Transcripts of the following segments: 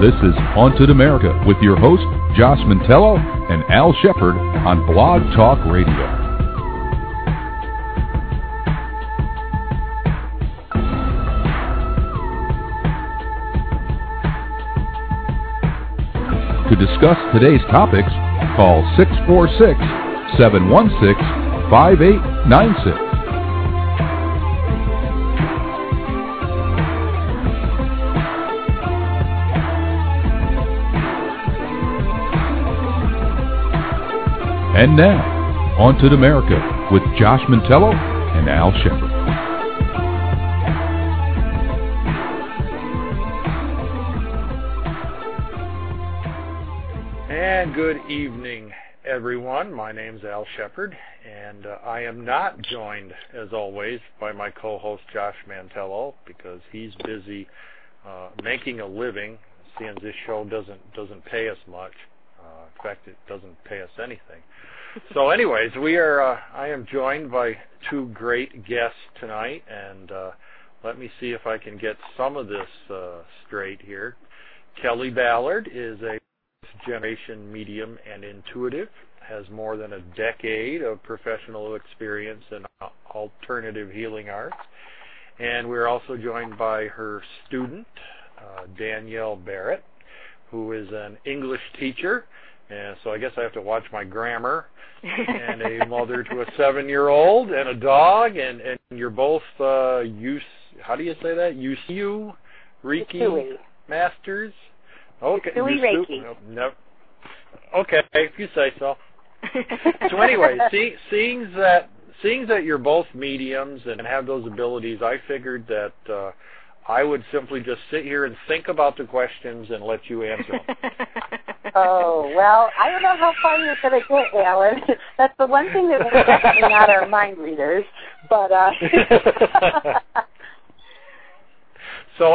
This is Haunted America with your hosts, Josh Mantello and Al Shepard on Blog Talk Radio. To discuss today's topics, call 646-716-5896. And now, Haunted America with Josh Mantello and Al Shepard. And good evening, everyone. My name's Al Shepard, and I am not joined, as always, by my co-host Josh Mantello because he's busy making a living, seeing this show doesn't pay us much. In fact, it doesn't pay us anything. So anyways, I am joined by two great guests tonight, and let me see if I can get some of this straight here. Kelly Ballard is a first-generation medium and intuitive, has more than a decade of professional experience in alternative healing arts. And we're also joined by her student, Danielle Barrett, who is an English teacher. And so I guess I have to watch my grammar, and a mother to a 7-year-old and a dog, and you're both, how do you say that? UCU Reiki Usui. Masters? Okay. Usui Reiki. No. Okay, if you say so. So anyway, seeing that you're both mediums and have those abilities, I figured that I would simply just sit here and think about the questions and let you answer them. Oh, well, I don't know how far you're going to get, Alan. That's the one thing that we're definitely not our mind readers. But So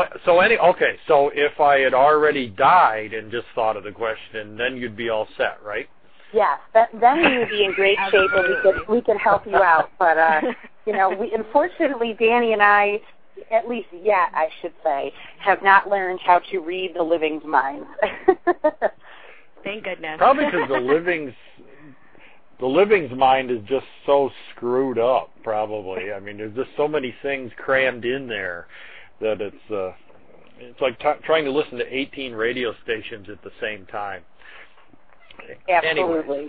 if I had already died and just thought of the question, then you'd be all set, right? yes, then we would be in great shape and we could help you out. But unfortunately, Danny and I, at least yet, I should say, have not learned how to read the living's mind. Thank goodness. Probably because the living's mind is just so screwed up, probably. I mean, there's just so many things crammed in there that it's like trying to listen to 18 radio stations at the same time. Absolutely.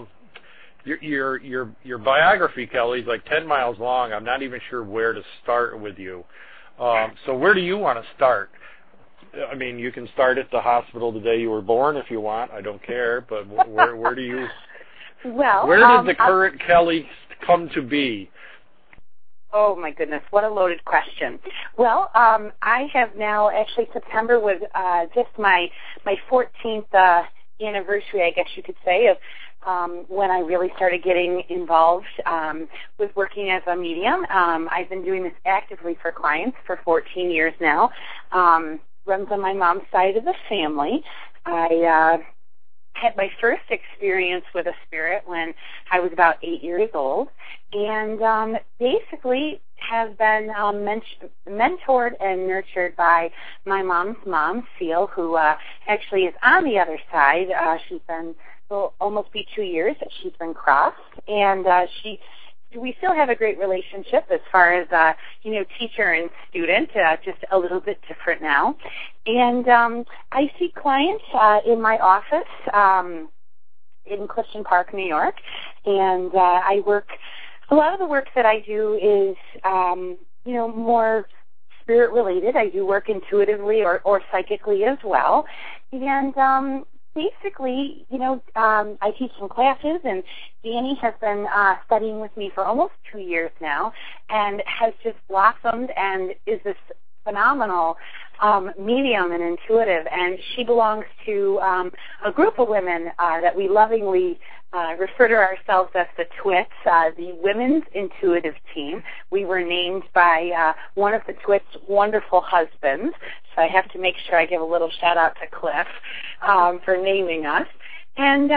Anyway, your biography, Kelly, is like 10 miles long. I'm not even sure where to start with you. So where do you want to start? I mean, you can start at the hospital the day you were born if you want. I don't care. But where do you? Well, where did the current Kelly come to be? Oh my goodness, what a loaded question. Well, I have now, actually September was just my 14th anniversary, I guess you could say, of when I really started getting involved with working as a medium. I've been doing this actively for clients for 14 years now. Runs on my mom's side of the family. I had my first experience with a spirit when I was about 8 years old, and basically have been mentored and nurtured by my mom's mom, Seal, who actually is on the other side. She's been, will almost be 2 years that she's been crossed, and we still have a great relationship as far as, teacher and student, just a little bit different now. And I see clients in my office in Clifton Park, New York, and I work, a lot of the work that I do is, more spirit-related. I do work intuitively or psychically as well. And basically, I teach some classes, and Danny has been studying with me for almost 2 years now and has just blossomed and is this phenomenal medium and intuitive. And she belongs to a group of women that we lovingly refer to ourselves as the Twits, the Women's Intuitive Team. We were named by one of the Twits' wonderful husbands, so I have to make sure I give a little shout-out to Cliff for naming us. And,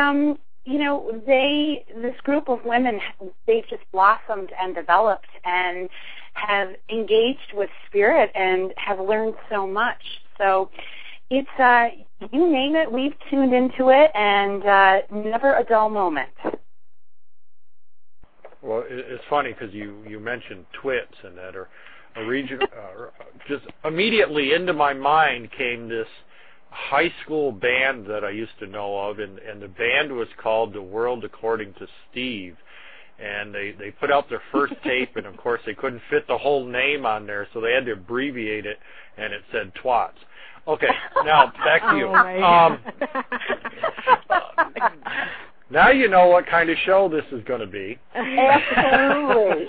this group of women, they've just blossomed and developed and have engaged with spirit and have learned so much. So It's, you name it, we've tuned into it, and never a dull moment. Well, it's funny because you mentioned twits and that, or a region. Just immediately into my mind came this high school band that I used to know of, and the band was called The World According to Steve. And they put out their first tape, and of course they couldn't fit the whole name on there, so they had to abbreviate it, and it said Twats. Okay, now back to you. Now you know what kind of show this is going to be. Absolutely.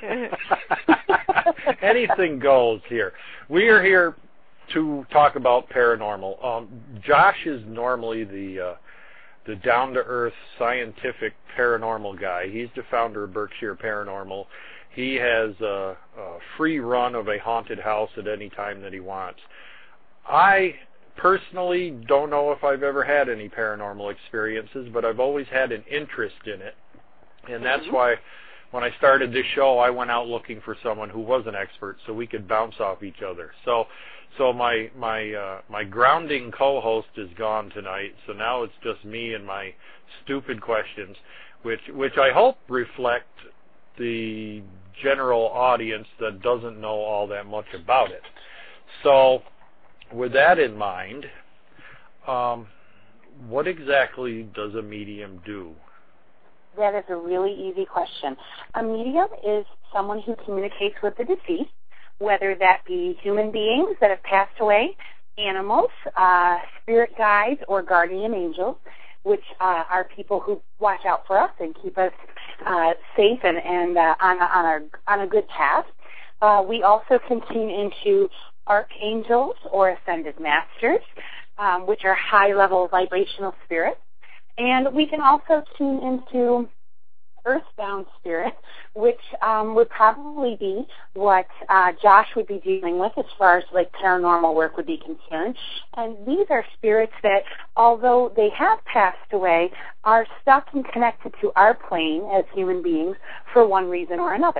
Anything goes here. We are here to talk about paranormal. Josh is normally the down-to-earth scientific paranormal guy. He's the founder of Berkshire Paranormal. He has a free run of a haunted house at any time that he wants. I personally don't know if I've ever had any paranormal experiences, but I've always had an interest in it. And that's why when I started this show, I went out looking for someone who was an expert so we could bounce off each other. So my grounding co-host is gone tonight, so now it's just me and my stupid questions, which I hope reflect the general audience that doesn't know all that much about it. So with that in mind, what exactly does a medium do? That is a really easy question. A medium is someone who communicates with the deceased, whether that be human beings that have passed away, animals, spirit guides, or guardian angels, which are people who watch out for us and keep us safe and on a good path. We also can tune into archangels or ascended masters, which are high-level vibrational spirits. And we can also tune into earthbound spirit, which would probably be what Josh would be dealing with as far as like paranormal work would be concerned. And these are spirits that, although they have passed away, are stuck and connected to our plane as human beings for one reason or another.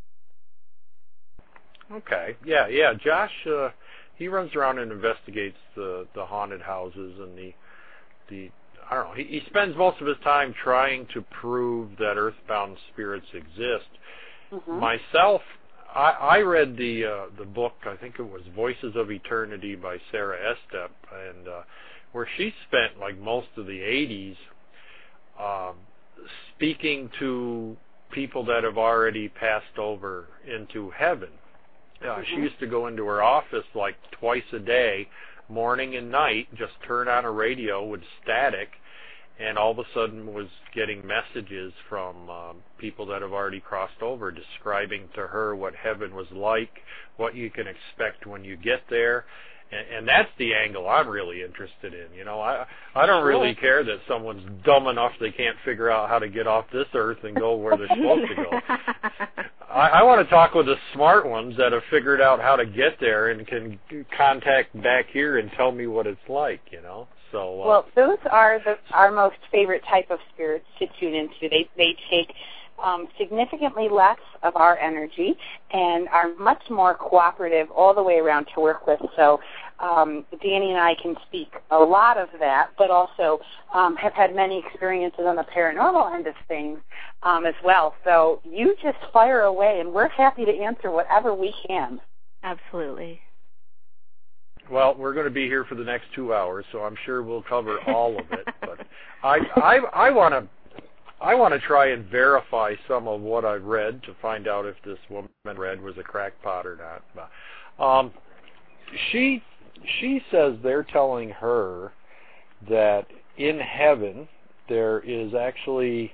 Okay. Yeah. Josh, he runs around and investigates the haunted houses and the I don't know. He spends most of his time trying to prove that earthbound spirits exist. Mm-hmm. Myself, I read the book. I think it was Voices of Eternity by Sarah Estep, and where she spent like most of the 80s speaking to people that have already passed over into heaven. She used to go into her office like twice a day, morning and night, just turn on a radio with static, and all of a sudden was getting messages from people that have already crossed over, describing to her what heaven was like, what you can expect when you get there. And that's the angle I'm really interested in. You know, I don't really care that someone's dumb enough they can't figure out how to get off this earth and go where they're supposed to go. I want to talk with the smart ones that have figured out how to get there and can contact back here and tell me what it's like, you know. So well, those are our most favorite type of spirits to tune into. They take significantly less of our energy and are much more cooperative all the way around to work with. So Danny and I can speak a lot of that, but also have had many experiences on the paranormal end of things as well. So you just fire away, and we're happy to answer whatever we can. Absolutely. Well, we're going to be here for the next 2 hours, so I'm sure we'll cover all of it. But I want to try and verify some of what I've read to find out if this woman read was a crackpot or not. She says they're telling her that in heaven there is actually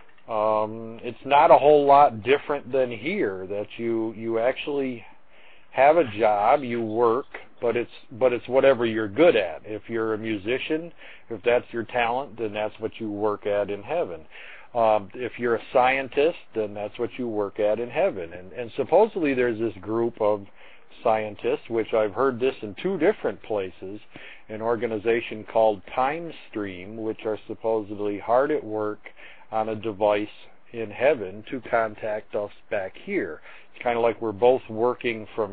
it's not a whole lot different than here. That you actually have a job, you work, but it's whatever you're good at. If you're a musician, if that's your talent, then that's what you work at in heaven. If you're a scientist, then that's what you work at in heaven. And supposedly there's this group of scientists, which I've heard this in 2 different places, an organization called TimeStream, which are supposedly hard at work on a device in heaven to contact us back here. It's kind of like we're both working from,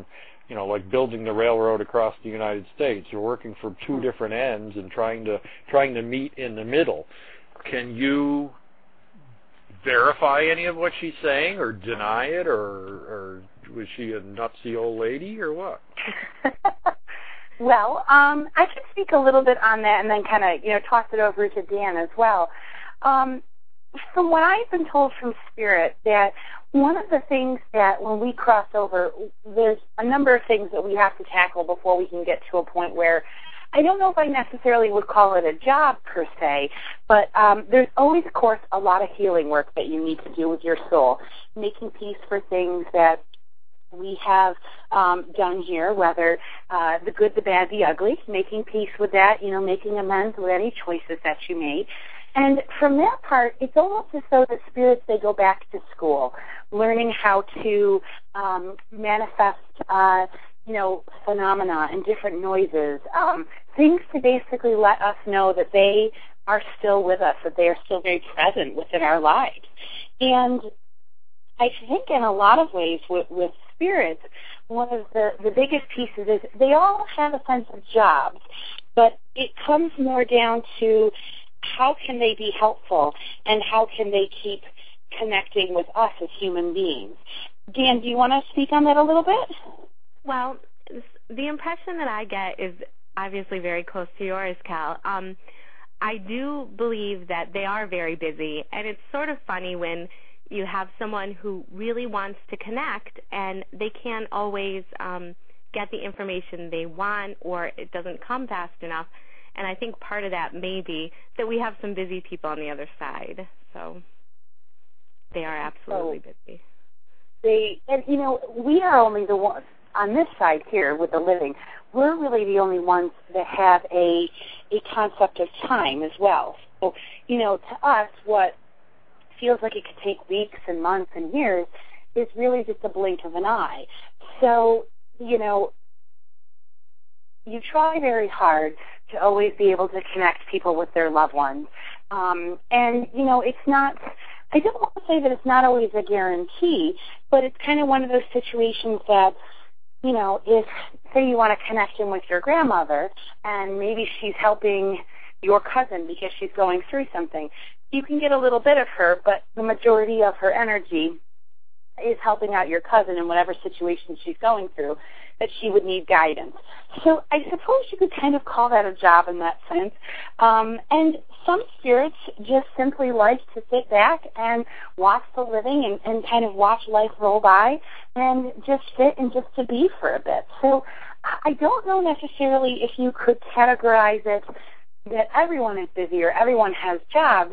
like building the railroad across the United States. You're working from two different ends and trying to meet in the middle. Can you verify any of what she's saying, or deny it, or was she a nutsy old lady, or what? Well, I could speak a little bit on that and then kind of, toss it over to Dan as well. From what I've been told from Spirit, that one of the things that when we cross over, there's a number of things that we have to tackle before we can get to a point where, I don't know if I necessarily would call it a job per se, but there's always, of course, a lot of healing work that you need to do with your soul, making peace for things that we have done here, whether the good, the bad, the ugly, making peace with that, making amends with any choices that you made. And from that part, it's almost as though the spirits, they go back to school, learning how to manifest, phenomena and different noises, things to basically let us know that they are still with us, that they are still very present within our lives. And I think in a lot of ways with spirits, one of the biggest pieces is they all have a sense of jobs, but it comes more down to how can they be helpful and how can they keep connecting with us as human beings. Dan, do you want to speak on that a little bit? Well, the impression that I get is obviously very close to yours, Cal. I do believe that they are very busy, and it's sort of funny when you have someone who really wants to connect and they can't always get the information they want, or it doesn't come fast enough. And I think part of that may be that we have some busy people on the other side. So they are absolutely busy. We are only the ones on this side here with the living. We're really the only ones that have a concept of time as well. So, to us, what feels like it could take weeks and months and years is really just a blink of an eye. So, you try very hard to always be able to connect people with their loved ones. It's not, I don't want to say that it's not always a guarantee, but it's kind of one of those situations that, if, say you want to connect in with your grandmother and maybe she's helping your cousin because she's going through something, you can get a little bit of her, but the majority of her energy is helping out your cousin in whatever situation she's going through, that she would need guidance. So I suppose you could kind of call that a job in that sense. And some spirits just simply like to sit back and watch the living and kind of watch life roll by and just sit and just to be for a bit. So I don't know necessarily if you could categorize it that everyone is busy or everyone has jobs,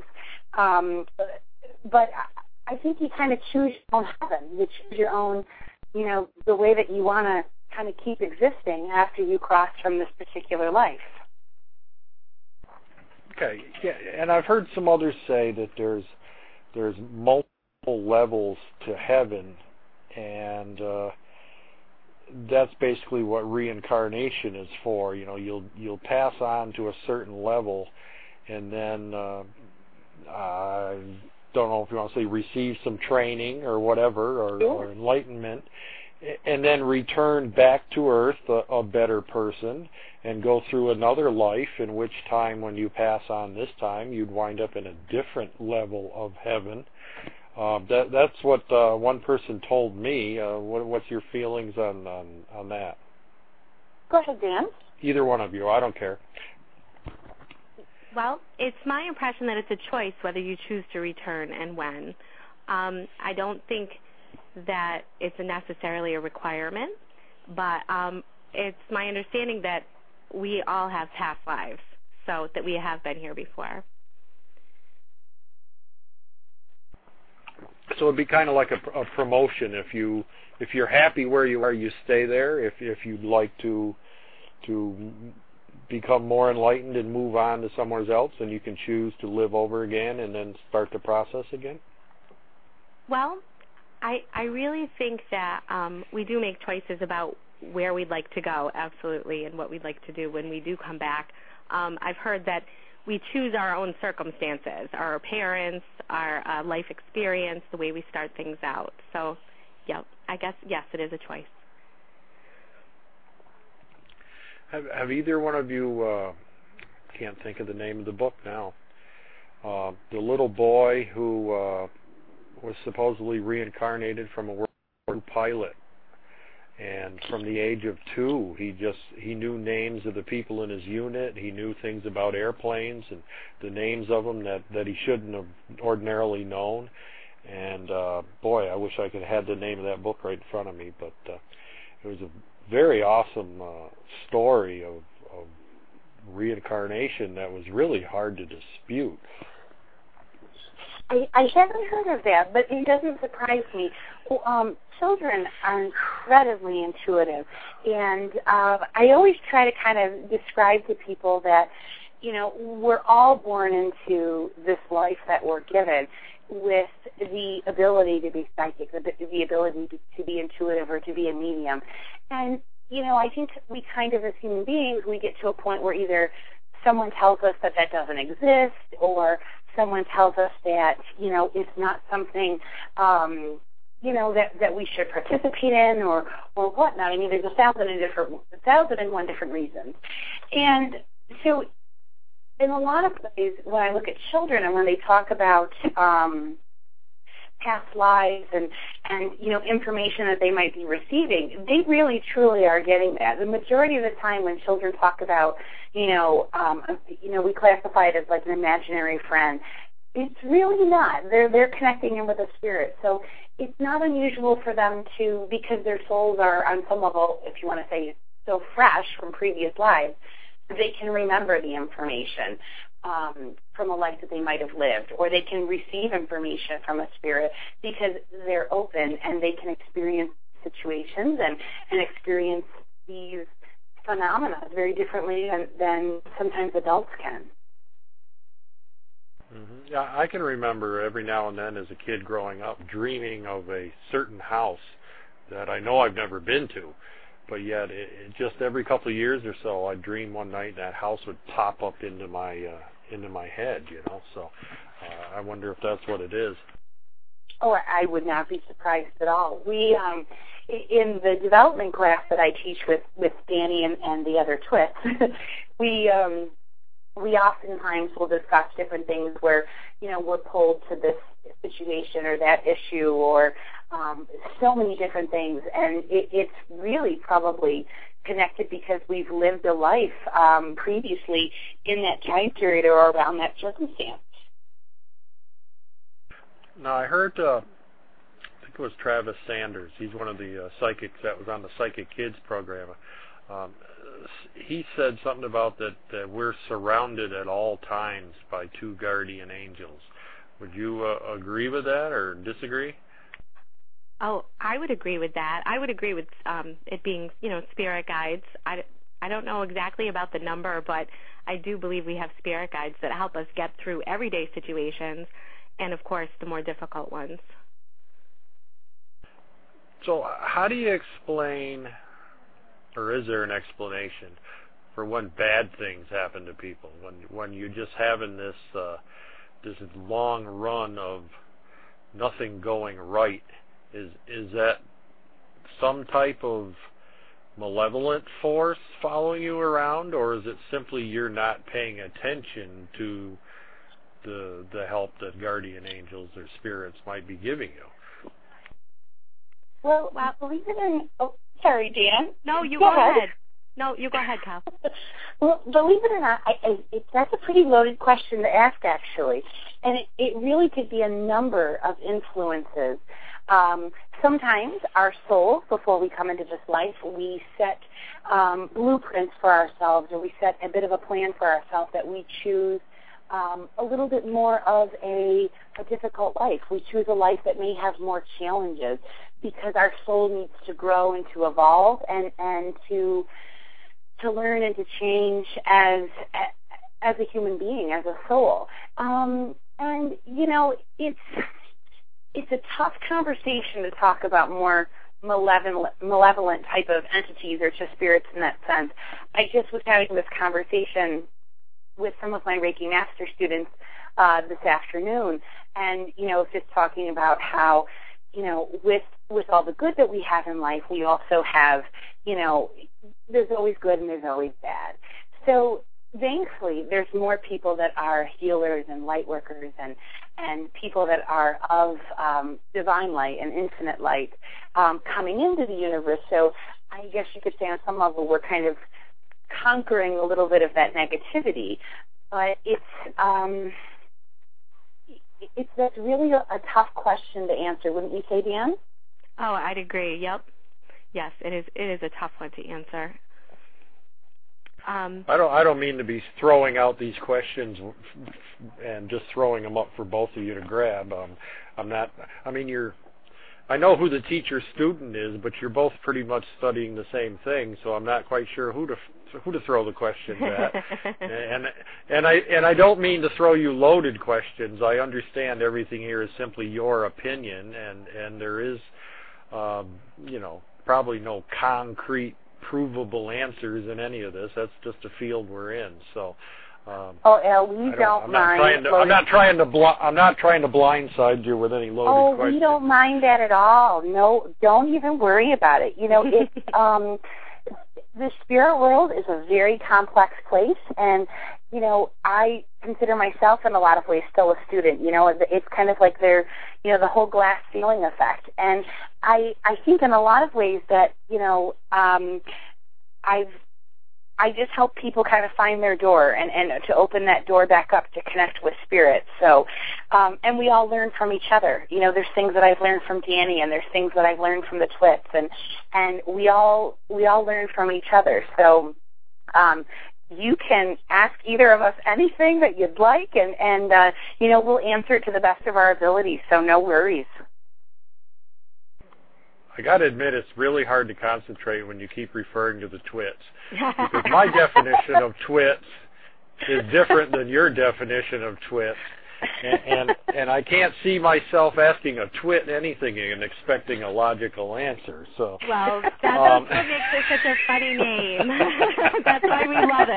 but I think you kind of choose your own heaven. You choose your own, the way that you want to kind of keep existing after you cross from this particular life. Okay, yeah, and I've heard some others say that there's multiple levels to heaven, and that's basically what reincarnation is for. You'll pass on to a certain level, and then I don't know if you want to say receive some training or whatever, or enlightenment, and then return back to Earth a better person and go through another life, in which time when you pass on this time, you'd wind up in a different level of heaven. That's what one person told me. What's your feelings on that? Go ahead, Dan. Either one of you. I don't care. Well, it's my impression that it's a choice whether you choose to return and when. I don't think that it's necessarily a requirement, but it's my understanding that we all have past lives, so that we have been here before. So it'd be kind of like a promotion. If you're happy where you are, you stay there. If you'd like to become more enlightened and move on to somewhere else, then you can choose to live over again and then start the process again. Well, I really think that we do make choices about where we'd like to go, absolutely, and what we'd like to do when we do come back. I've heard that we choose our own circumstances, our parents, our life experience, the way we start things out. So, yeah, I guess, yes, it is a choice. Have either one of you, can't think of the name of the book now, the little boy who was supposedly reincarnated from a World War II pilot, and from the age of 2 he knew names of the people in his unit. He knew things about airplanes and the names of them that he shouldn't have ordinarily known. And boy, I wish I could have had the name of that book right in front of me, but it was a very awesome story of reincarnation that was really hard to dispute. I haven't heard of that, but it doesn't surprise me. Children are incredibly intuitive, and I always try to kind of describe to people that, you know, we're all born into this life that we're given with the ability to be psychic, the ability to be intuitive or to be a medium. And, you know, I think we kind of, as human beings, we get to a point where either someone tells us that doesn't exist, or someone tells us that, you know, it's not something, you know, that we should participate in or whatnot. I mean, there's 1,001 different reasons. And so in a lot of ways, when I look at children and when they talk about past lives and you know, information that they might be receiving, they really truly are getting that. The majority of the time when children talk about, you know, we classify it as like an imaginary friend, it's really not. They're connecting in with a spirit. So it's not unusual for them to, because their souls are on some level, if you want to say, so fresh from previous lives, they can remember the information from a life that they might have lived, or they can receive information from a spirit because they're open and they can experience situations and experience these phenomena very differently than sometimes adults can. Mm-hmm. Yeah, I can remember every now and then as a kid growing up dreaming of a certain house that I know I've never been to, but yet it just every couple of years or so I'd dream one night that house would pop up into my head, you know. So I wonder if that's what it is. Oh, I would not be surprised at all. We in the development class that I teach with Danny and the other twits, we oftentimes will discuss different things where, you know, we're pulled to this situation or that issue or so many different things, and it's really probably connected because we've lived a life previously in that time period or around that circumstance. Now, I heard, I think it was Travis Sanders. He's one of the psychics that was on the Psychic Kids program. He said something about that we're surrounded at all times by 2 guardian angels. Would you agree with that or disagree? Oh, I would agree with that. I would agree with it being, you know, spirit guides. I don't know exactly about the number, but I do believe we have spirit guides that help us get through everyday situations and, of course, the more difficult ones. So how do you explain, or is there an explanation for when bad things happen to people, when you're just having this long run of nothing going right? Is that some type of malevolent force following you around, or is it simply you're not paying attention to the help that guardian angels or spirits might be giving you? Well, believe it or not, sorry, Dan. No, you go ahead. No, you go ahead, Cal. Well, believe it or not, that's a pretty loaded question to ask, actually. And it really could be a number of influences. Sometimes our souls, before we come into this life, we set blueprints for ourselves, or we set a bit of a plan for ourselves that we choose a little bit more of a difficult life. We choose a life that may have more challenges because our soul needs to grow and to evolve and to learn and to change as a human being, as a soul. And, you know, it's a tough conversation to talk about more malevolent type of entities or just spirits in that sense. I just was having this conversation with some of my Reiki Master students this afternoon, and, you know, just talking about how, you know, with all the good that we have in life, we also have, there's always good and there's always bad. So thankfully, there's more people that are healers and light workers and people that are of divine light and infinite light coming into the universe. So I guess you could say on some level we're kind of conquering a little bit of that negativity. But that's really a tough question to answer, wouldn't you say, Dan? Oh, I'd agree. Yep. Yes, it is. It is a tough one to answer. I don't mean to be throwing out these questions and just throwing them up for both of you to grab. I'm not. I mean, I know who the teacher student is, but you're both pretty much studying the same thing, so I'm not quite sure who to throw the questions at. and I don't mean to throw you loaded questions. I understand everything here is simply your opinion, and there is probably no concrete provable answers in any of this. That's just a field we're in. So Al, we don't mind. I'm not trying to blindside you with any loaded questions. We don't mind that at all. No, don't even worry about it. It's the spirit world is a very complex place, and I consider myself in a lot of ways still a student. It's kind of like the whole glass ceiling effect, and I think in a lot of ways that I just help people kind of find their door and to open that door back up to connect with spirit. So, and we all learn from each other. There's things that I've learned from Danny, and there's things that I've learned from the Twits, and we all learn from each other. So, you can ask either of us anything that you'd like, and we'll answer it to the best of our ability. So no worries. I got to admit, it's really hard to concentrate when you keep referring to the Twits, because my definition of Twits is different than your definition of Twits, and I can't see myself asking a Twit anything and expecting a logical answer. So, well, that's what makes it such a funny name. That's why we love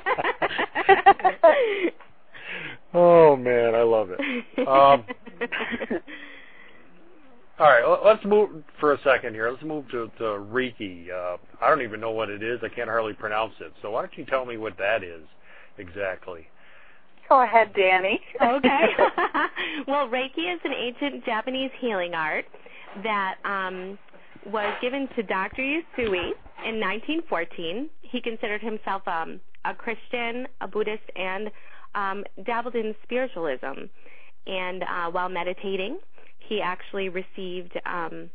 it. Oh man, I love it. All right, let's move for a second here. Let's move to Reiki. I don't even know what it is. I can't hardly pronounce it. So why don't you tell me what that is exactly? Go ahead, Danny. Okay. Well, Reiki is an ancient Japanese healing art that was given to Dr. Usui in 1914. He considered himself a Christian, a Buddhist, and dabbled in spiritualism. And while meditating, he actually received the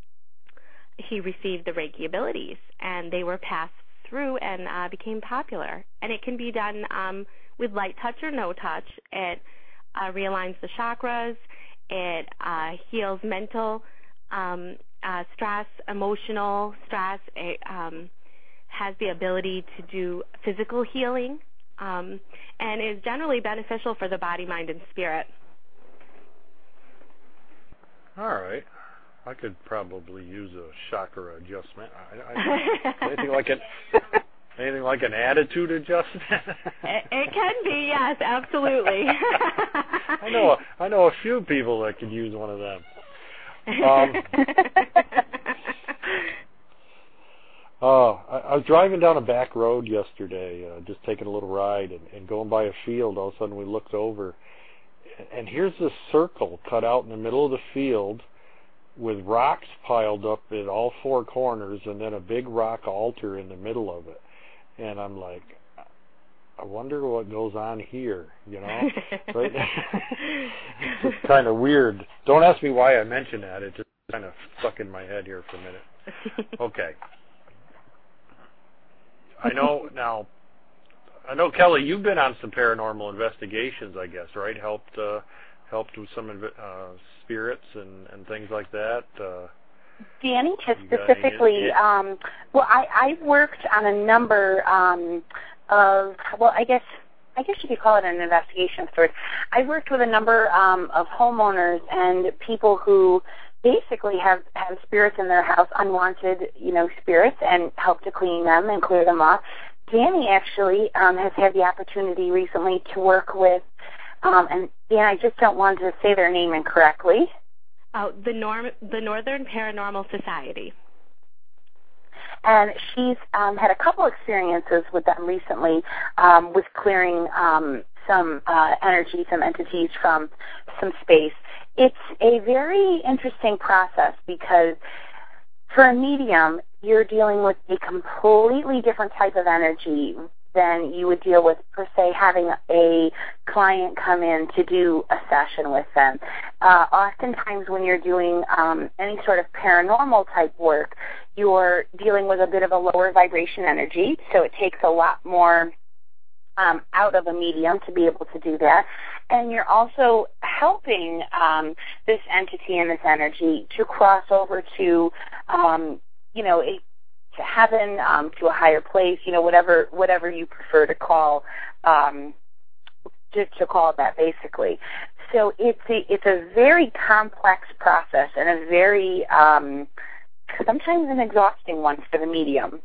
Reiki abilities, and they were passed through and became popular. And it can be done with light touch or no touch. It realigns the chakras. It heals mental stress, emotional stress. It has the ability to do physical healing, and is generally beneficial for the body, mind, and spirit. All right. I could probably use a chakra adjustment. Anything like an attitude adjustment? It can be, yes, absolutely. I know a few people that could use one of them. I was driving down a back road yesterday, just taking a little ride, and going by a field. All of a sudden, we looked over. And here's this circle cut out in the middle of the field with rocks piled up at all four corners, and then a big rock altar in the middle of it. And I'm like, I wonder what goes on here, Right? It's just kind of weird. Don't ask me why I mentioned that. It just kind of stuck in my head here for a minute. Okay. I know, Kelly, you've been on some paranormal investigations, I guess, right? Helped with some spirits and things like that. Danny has specifically, I've worked on a number of, I guess you could call it an investigation story. I've worked with a number of homeowners and people who basically have spirits in their house, unwanted, spirits, and help to clean them and clear them off. Danny actually has had the opportunity recently to work with, and I just don't want to say their name incorrectly. Oh, the Northern Paranormal Society. and she's had a couple experiences with them recently with clearing some energy, some entities from some space. It's a very interesting process because for a medium, you're dealing with a completely different type of energy than you would deal with, per se, having a client come in to do a session with them. Oftentimes when you're doing any sort of paranormal type work, you're dealing with a bit of a lower vibration energy, so it takes a lot more out of a medium to be able to do that. And you're also helping this entity and this energy to cross over to, to heaven, to a higher place, whatever you prefer to call, just to call it that, basically. So it's a very complex process and a very sometimes an exhausting one for the medium.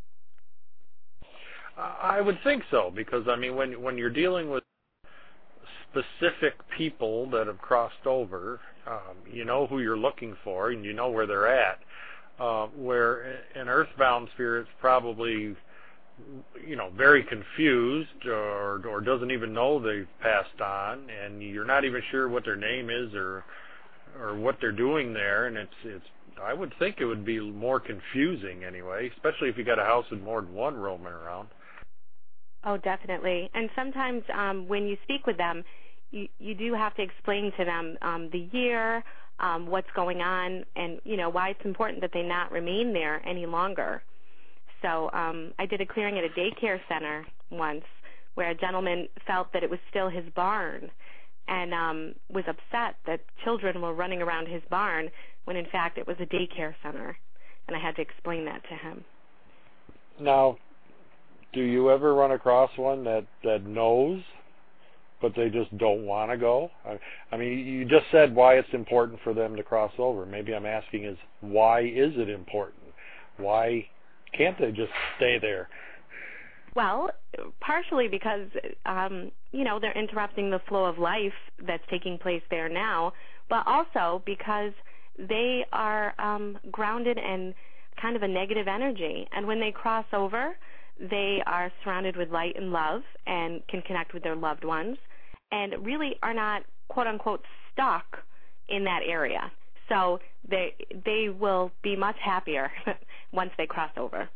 I would think so, because I mean, when you're dealing with specific people that have crossed over, you know who you're looking for and you know where they're at. Where an earthbound spirit's probably, very confused or doesn't even know they've passed on, and you're not even sure what their name is or what they're doing there, and it's I would think it would be more confusing anyway, especially if you got a house with more than one roaming around. Oh, definitely. And sometimes when you speak with them, you do have to explain to them the year, what's going on, and why it's important that they not remain there any longer. So I did a clearing at a daycare center once where a gentleman felt that it was still his barn and was upset that children were running around his barn when in fact it was a daycare center, and I had to explain that to him. Now, do you ever run across one that knows, but they just don't want to go? I mean, you just said why it's important for them to cross over. Maybe I'm asking is, why is it important? Why can't they just stay there? Well, partially because, they're interrupting the flow of life that's taking place there now, but also because they are grounded in kind of a negative energy. And when they cross over, they are surrounded with light and love and can connect with their loved ones and really are not, quote-unquote, stuck in that area. So they will be much happier once they cross over.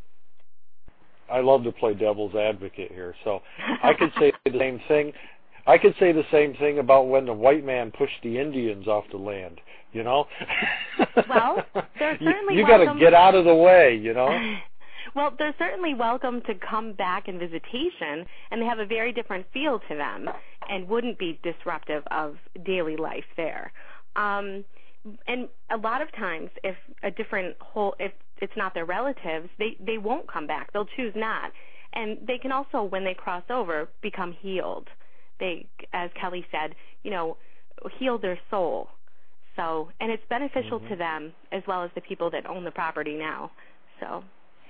I love to play devil's advocate here. So I could say the same thing. I could say the same thing about when the white man pushed the Indians off the land, Well, they're certainly you got to get out of the way, Well, they're certainly welcome to come back in visitation, and they have a very different feel to them and wouldn't be disruptive of daily life there. And a lot of times, if it's not their relatives, they won't come back. They'll choose not. And they can also, when they cross over, become healed. They, as Kelly said, heal their soul. So, and it's beneficial to them as well as the people that own the property now. So.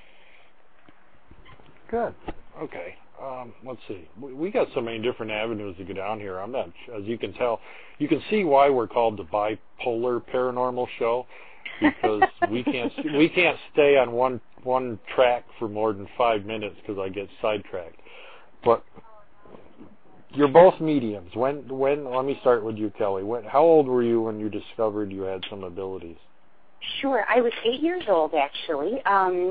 Good. Okay. Let's see. We got so many different avenues to go down here. I'm not, as you can tell, you can see why we're called the Bipolar Paranormal Show, because we can't stay on one track for more than 5 minutes because I get sidetracked. But you're both mediums. When? Let me start with you, Kelly. How old were you when you discovered you had some abilities? Sure. I was 8 years old, actually.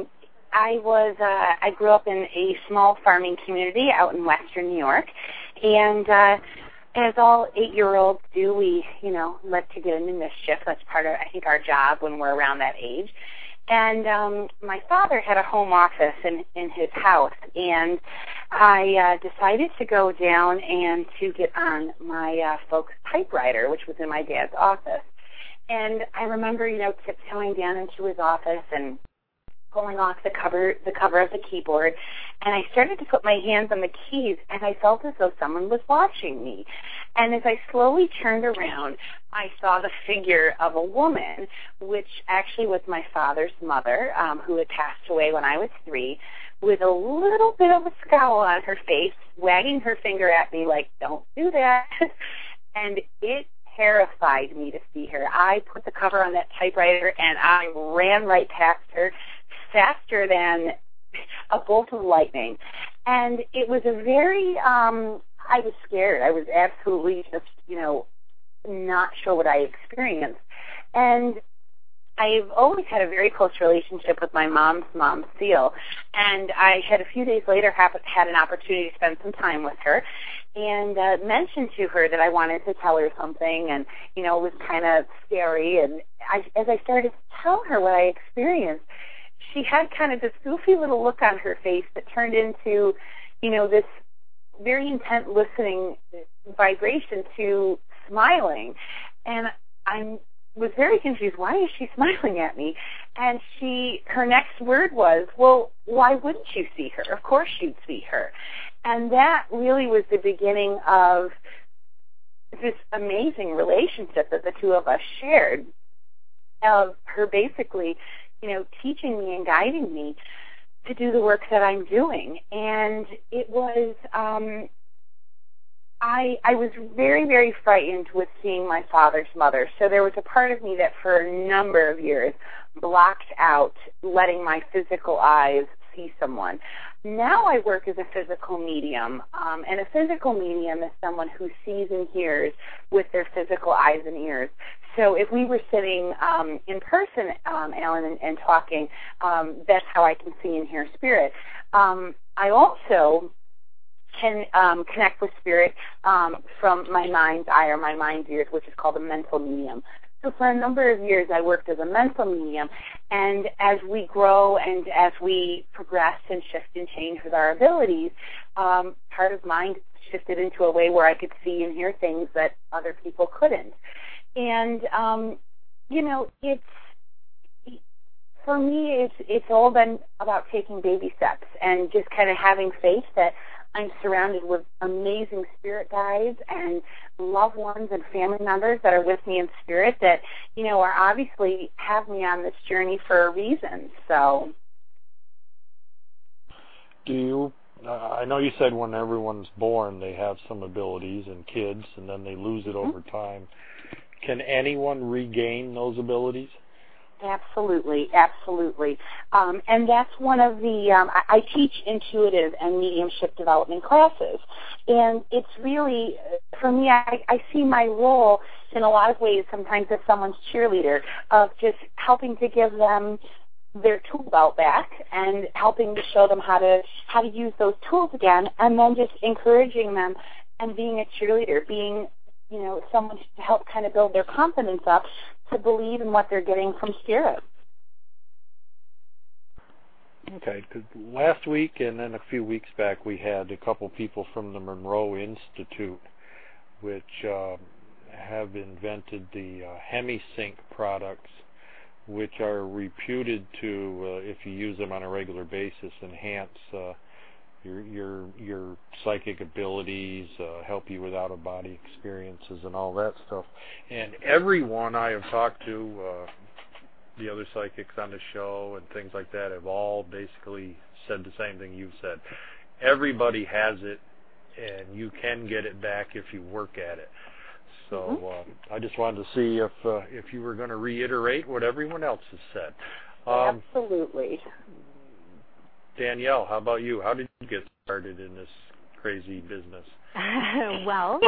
I grew up in a small farming community out in western New York, and as all 8-year-olds do, we, like to get into mischief. That's part of, I think, our job when we're around that age. And my father had a home office in his house, and I decided to go down and to get on my folks' typewriter, which was in my dad's office. And I remember, tiptoeing down into his office and pulling off the cover of the keyboard, and I started to put my hands on the keys, and I felt as though someone was watching me. And as I slowly turned around, I saw the figure of a woman, which actually was my father's mother, who had passed away when I was 3, with a little bit of a scowl on her face, wagging her finger at me like, "Don't do that." And it terrified me to see her. I put the cover on that typewriter, and I ran right past her, faster than a bolt of lightning. And it was a very, I was scared. I was absolutely just, not sure what I experienced. And I've always had a very close relationship with my mom's mom, Seal, and I had a few days later had an opportunity to spend some time with her and mentioned to her that I wanted to tell her something, and, it was kind of scary. And as I started to tell her what I experienced, she had kind of this goofy little look on her face that turned into, this very intent listening vibration to smiling. And I was very confused. Why is she smiling at me? And her next word was, well, why wouldn't you see her? Of course you'd see her. And that really was the beginning of this amazing relationship that the two of us shared, of her basically, teaching me and guiding me to do the work that I'm doing. And it was, I was very, very frightened with seeing my father's mother. So there was a part of me that for a number of years blocked out letting my physical eyes see someone. Now I work as a physical medium, and a physical medium is someone who sees and hears with their physical eyes and ears. So if we were sitting in person, Alan, and talking, that's how I can see and hear spirit. I also can connect with spirit from my mind's eye or my mind's ears, which is called a mental medium. So for a number of years, I worked as a mental medium, and as we grow and as we progress and shift and change with our abilities, part of mind shifted into a way where I could see and hear things that other people couldn't. And, it's, for me, it's all been about taking baby steps and just kind of having faith that I'm surrounded with amazing spirit guides and loved ones and family members that are with me in spirit that, are obviously have me on this journey for a reason. So, I know you said when everyone's born they have some abilities and kids, and then they lose it over time. Can anyone regain those abilities? Absolutely, absolutely. And that's one of the, I teach intuitive and mediumship development classes. And it's really, for me, I see my role in a lot of ways sometimes as someone's cheerleader, of just helping to give them their tool belt back and helping to show them how to use those tools again, and then just encouraging them and being a cheerleader, being someone to help kind of build their confidence up to believe in what they're getting from spirit. Okay, 'cause last week and then a few weeks back we had a couple people from the Monroe Institute, which have invented the HemiSync products, which are reputed to, if you use them on a regular basis, enhance your psychic abilities, help you with out-of-body experiences and all that stuff. And everyone I have talked to, the other psychics on the show and things like that, have all basically said the same thing you've said. Everybody has it, and you can get it back if you work at it. So I just wanted to see if you were going to reiterate what everyone else has said. Absolutely. Danielle, how about you? How did you get started in this crazy business? Well,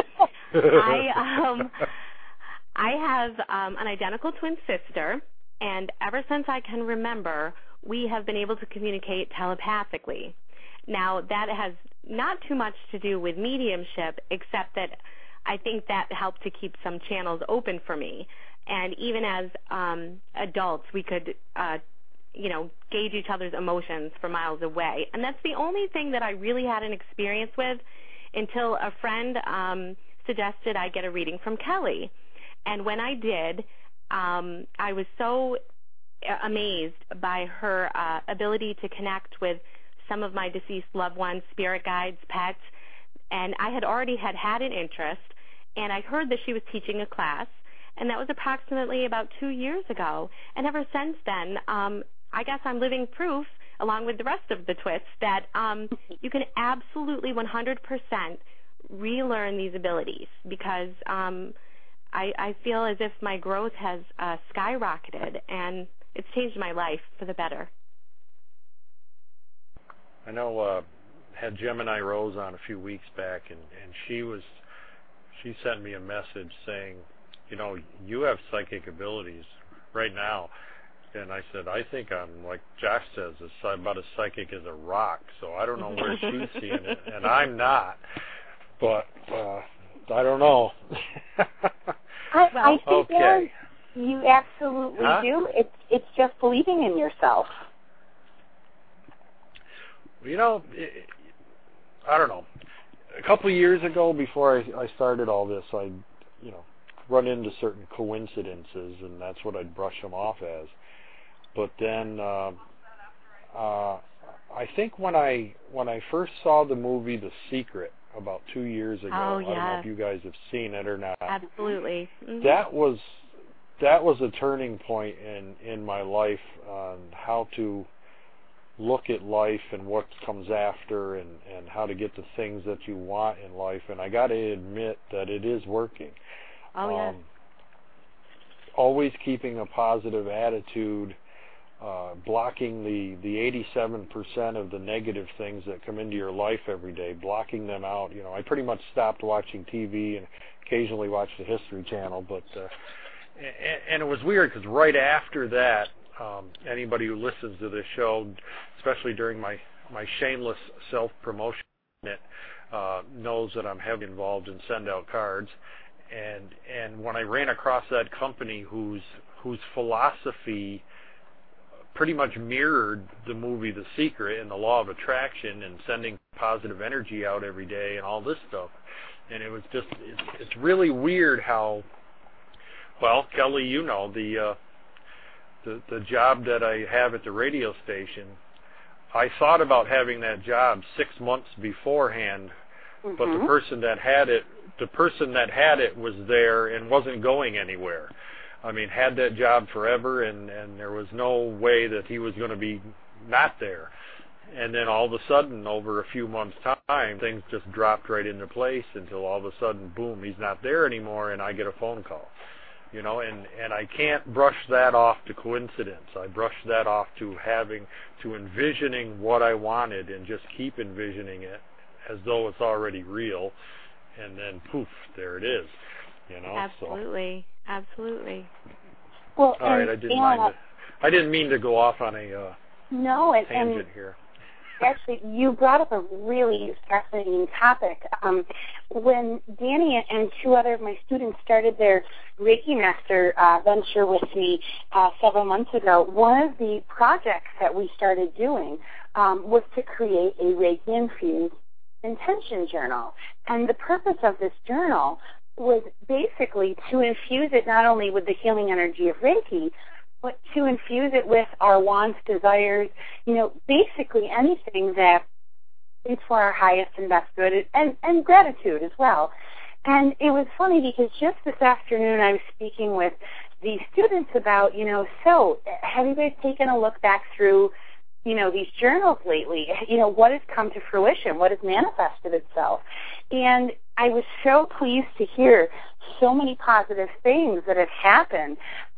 I have an identical twin sister, and ever since I can remember, we have been able to communicate telepathically. Now, that has not too much to do with mediumship, except that I think that helped to keep some channels open for me. And even as adults, we could gauge each other's emotions from miles away. And that's the only thing that I really had an experience with until a friend suggested I get a reading from Kelly. And when I did, I was so amazed by her ability to connect with some of my deceased loved ones, spirit guides, pets. And I had already had an interest, and I heard that she was teaching a class, and that was approximately about 2 years ago. And ever since then, I guess I'm living proof, along with the rest of the twists, that you can absolutely 100% relearn these abilities, because I feel as if my growth has skyrocketed, and it's changed my life for the better. I know had Gemini Rose on a few weeks back, and she sent me a message saying, you know, you have psychic abilities right now. And I said, I think I'm, like Josh says, about as psychic as a rock. So I don't know where she's seeing it, and I'm not. But I don't know. I think okay. you absolutely do. It's just believing in yourself. You know, I don't know. A couple of years ago, before I started all this, I'd, you know, run into certain coincidences, and that's what I'd brush them off as. But then I think when I first saw the movie The Secret about 2 years ago, I don't know if you guys have seen it or not. Absolutely. Mm-hmm. That was a turning point in my life on how to look at life and what comes after, and how to get the things that you want in life. And I got to admit that it is working. Oh, yeah. Always keeping a positive attitude, blocking the 87% of the negative things that come into your life every day, blocking them out. You know, I pretty much stopped watching TV and occasionally watch the History Channel, but and it was weird because right after that, anybody who listens to this show, especially during my shameless self-promotion, knows that I'm heavily involved in Send Out Cards. And when I ran across that company whose philosophy pretty much mirrored the movie The Secret and the law of attraction and sending positive energy out every day and all this stuff, and it was just, it's really weird how, well, Kelly, you know, the job that I have at the radio station, I thought about having that job 6 months beforehand, but the person that had it was there and wasn't going anywhere. I mean, had that job forever, and there was no way that he was going to be not there. And then all of a sudden, over a few months' time, things just dropped right into place until all of a sudden, boom, he's not there anymore, and I get a phone call. You know, and I can't brush that off to coincidence. I brush that off to envisioning what I wanted and just keep envisioning it as though it's already real, and then poof, there it is. You know, absolutely, so. Absolutely. Well, all right, I didn't mean to go off on a tangent here. Actually, you brought up a really fascinating topic. When Danny and two other of my students started their Reiki Master venture with me several months ago, one of the projects that we started doing was to create a Reiki-infused intention journal. And the purpose of this journal was basically to infuse it not only with the healing energy of Reiki, but to infuse it with our wants, desires, you know, basically anything that is for our highest and best good, and gratitude as well. And it was funny because just this afternoon I was speaking with the students about, you know, so have you guys taken a look back through, you know, these journals lately? You know, what has come to fruition? What has manifested itself? And I was so pleased to hear so many positive things that have happened.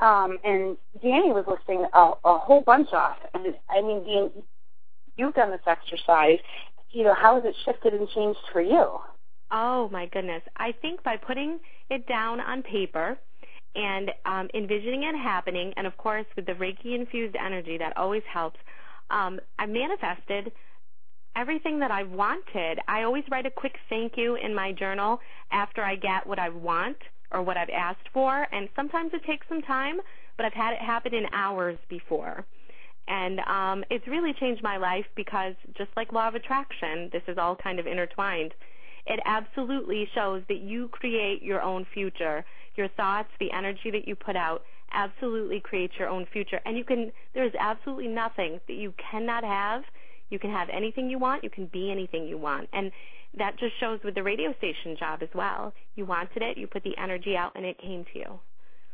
And Danny was listing a whole bunch off. And I mean, Dan, you've done this exercise. You know, how has it shifted and changed for you? Oh, my goodness. I think by putting it down on paper and envisioning it happening, and, of course, with the Reiki-infused energy, that always helps, I manifested everything that I wanted. I always write a quick thank you in my journal after I get what I want or what I've asked for, and sometimes it takes some time, but I've had it happen in hours before. And it's really changed my life because just like law of attraction, this is all kind of intertwined. It absolutely shows that you create your own future. Your thoughts, the energy that you put out, absolutely creates your own future. And there's absolutely nothing that you cannot have. You can have anything you want. You can be anything you want. And that just shows with the radio station job as well. You wanted it, you put the energy out, and it came to you.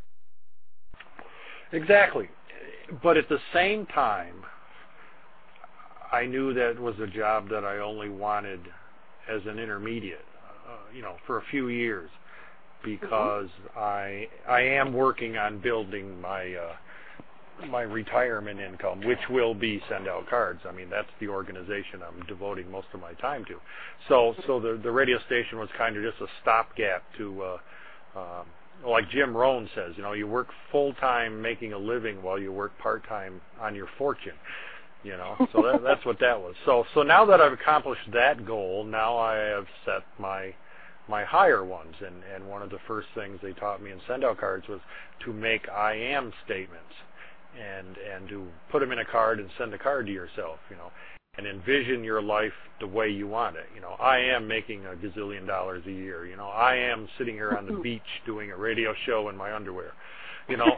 Exactly. But at the same time, I knew that it was a job that I only wanted as an intermediate, you know, for a few years, because I am working on building my my retirement income, which will be Send Out Cards. I mean, that's the organization I'm devoting most of my time to. So the radio station was kind of just a stopgap to, like Jim Rohn says, you know, you work full-time making a living while you work part-time on your fortune. You know, so that's what that was. So now that I've accomplished that goal, now I have set my higher ones, and one of the first things they taught me in Send Out Cards was to make I am statements, and to put them in a card and send a card to yourself, you know, and envision your life the way you want it. You know, I am making $1 gazillion a year. You know, I am sitting here on the beach doing a radio show in my underwear. You know,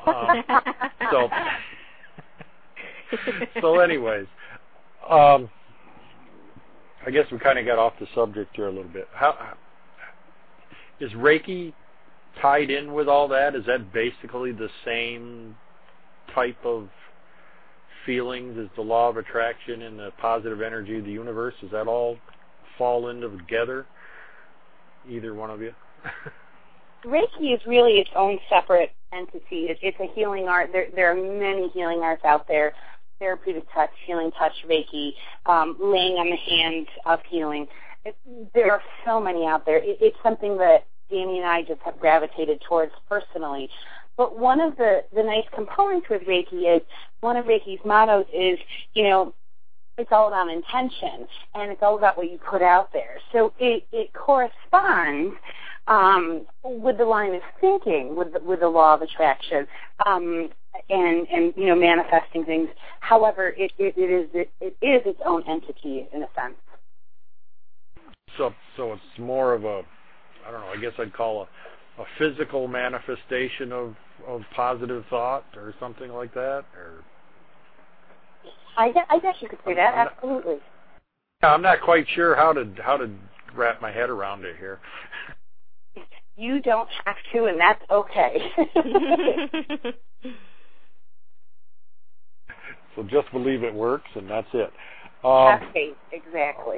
so anyways, I guess we kind of got off the subject here a little bit. How is Reiki tied in with all that? Is that basically the same type of feelings as the law of attraction and the positive energy of the universe? Does that all fall into together? Either one of you? Reiki is really its own separate entity. It's a healing art. There are many healing arts out there. Therapeutic touch, healing touch, Reiki, laying on the hands of healing. There are so many out there. It's something that Danny and I just have gravitated towards personally. But one of the nice components with Reiki is, one of Reiki's mottos is, you know, it's all about intention, and it's all about what you put out there. So it corresponds with the line of thinking, with the law of attraction, and you know, manifesting things. However, it is its own entity in a sense. So it's more of a, I don't know, I guess I'd call a physical manifestation of positive thought or something like that, or I guess you could say that. Absolutely. I'm not quite sure how to wrap my head around it here. You don't have to, and that's okay. So just believe it works, and that's it. Have faith, exactly.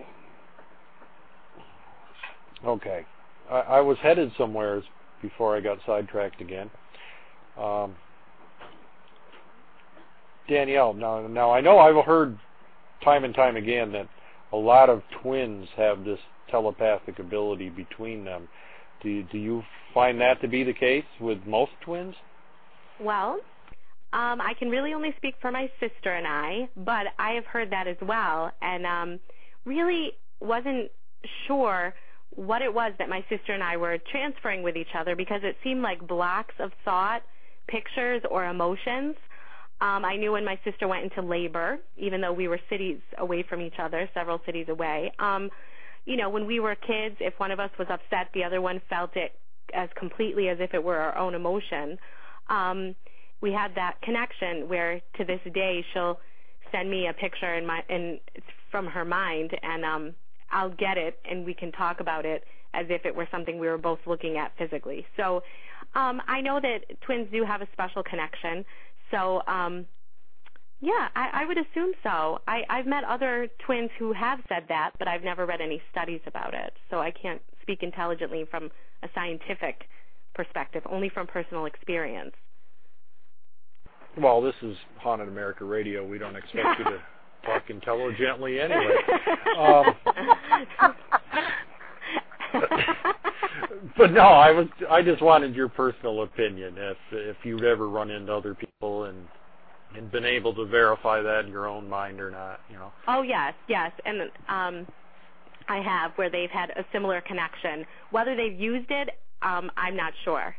Okay. I was headed somewhere before I got sidetracked again. Danielle, now I know I've heard time and time again that a lot of twins have this telepathic ability between them. Do you find that to be the case with most twins? Well, I can really only speak for my sister and I, but I have heard that as well, and really wasn't sure what it was that my sister and I were transferring with each other, because it seemed like blocks of thought, pictures, or emotions. I knew when my sister went into labor, even though we were cities away from each other, several cities away. You know, when we were kids, if one of us was upset, the other one felt it as completely as if it were our own emotion. We had that connection where, to this day, she'll send me a picture and it's from her mind, and I'll get it, and we can talk about it as if it were something we were both looking at physically. So I know that twins do have a special connection. So, yeah, I would assume so. I've met other twins who have said that, but I've never read any studies about it. So I can't speak intelligently from a scientific perspective, only from personal experience. Well, this is Haunted America Radio. We don't expect you to talk intelligently anyway. But no, I just wanted your personal opinion. If you've ever run into other people and been able to verify that in your own mind or not, you know. Oh yes, and I have, where they've had a similar connection. Whether they've used it, I'm not sure.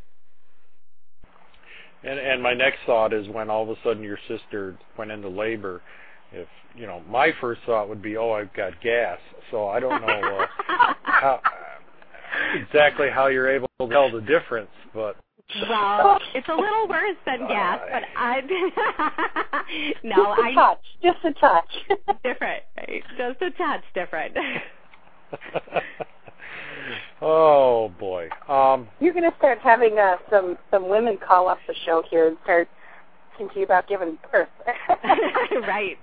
And my next thought is, when all of a sudden your sister went into labor, if, you know, my first thought would be, oh, I've got gas. So I don't know exactly how you're able to tell the difference, but. Well, it's a little worse than gas, but just a touch. Different, right? Just a touch different. Oh boy. You're going to start having some women call up the show here and start thinking about giving birth. Right.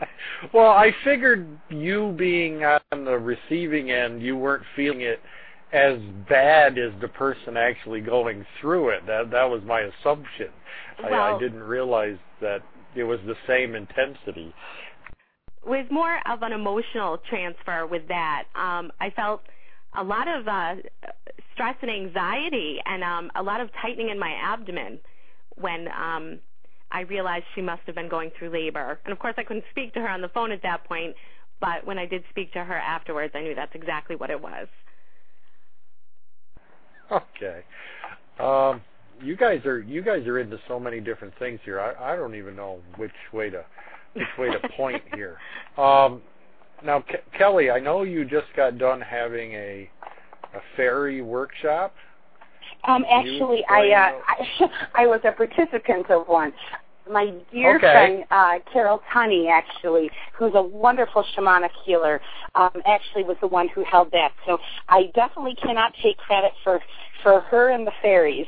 Well, I figured you being on the receiving end, you weren't feeling it as bad as the person actually going through it. That was my assumption. I didn't realize that it was the same intensity. It was more of an emotional transfer with that. I felt a lot of stress and anxiety and a lot of tightening in my abdomen when I realized she must have been going through labor. And, of course, I couldn't speak to her on the phone at that point, but when I did speak to her afterwards, I knew that's exactly what it was. Okay. You guys are into so many different things here. I don't even know which way to point here. Now, Kelly, I know you just got done having a fairy workshop. Actually, I was a participant of one. My dear friend, Carol Tunney, actually, who's a wonderful shamanic healer, actually was the one who held that. So I definitely cannot take credit for her and the fairies.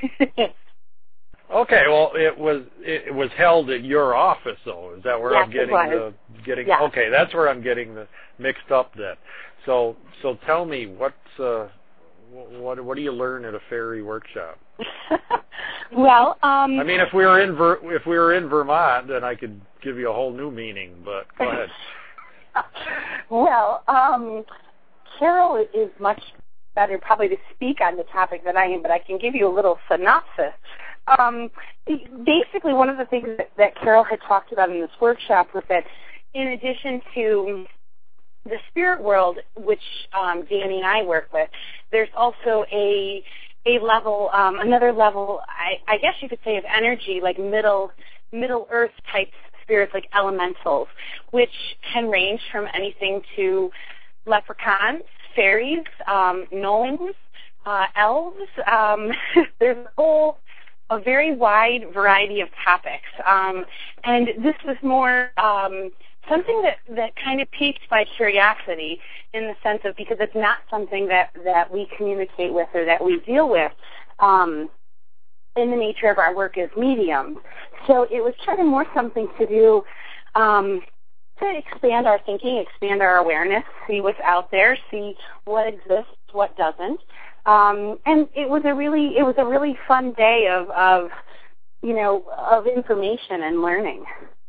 Okay, well, it was held at your office, though. Is that where I'm getting Yeah. Okay, that's where I'm getting mixed up then. So tell me, what do you learn at a fairy workshop? Well, I mean, if we were in Vermont, then I could give you a whole new meaning. But go ahead. Well, Carol is much better probably to speak on the topic than I am, but I can give you a little synopsis. Basically, one of the things that Carol had talked about in this workshop was that in addition to the spirit world, which Danny and I work with, there's also a level, another level, I guess you could say, of energy, like Middle Earth type spirits, like elementals, which can range from anything to leprechauns, fairies, gnomes, elves. There's a very wide variety of topics, and this was more something that kind of piqued my curiosity in the sense of, because it's not something that we communicate with or that we deal with in the nature of our work as mediums. So it was kind of more something to do to expand our thinking, expand our awareness, see what's out there, see what exists, what doesn't. And it was a really fun day of information and learning.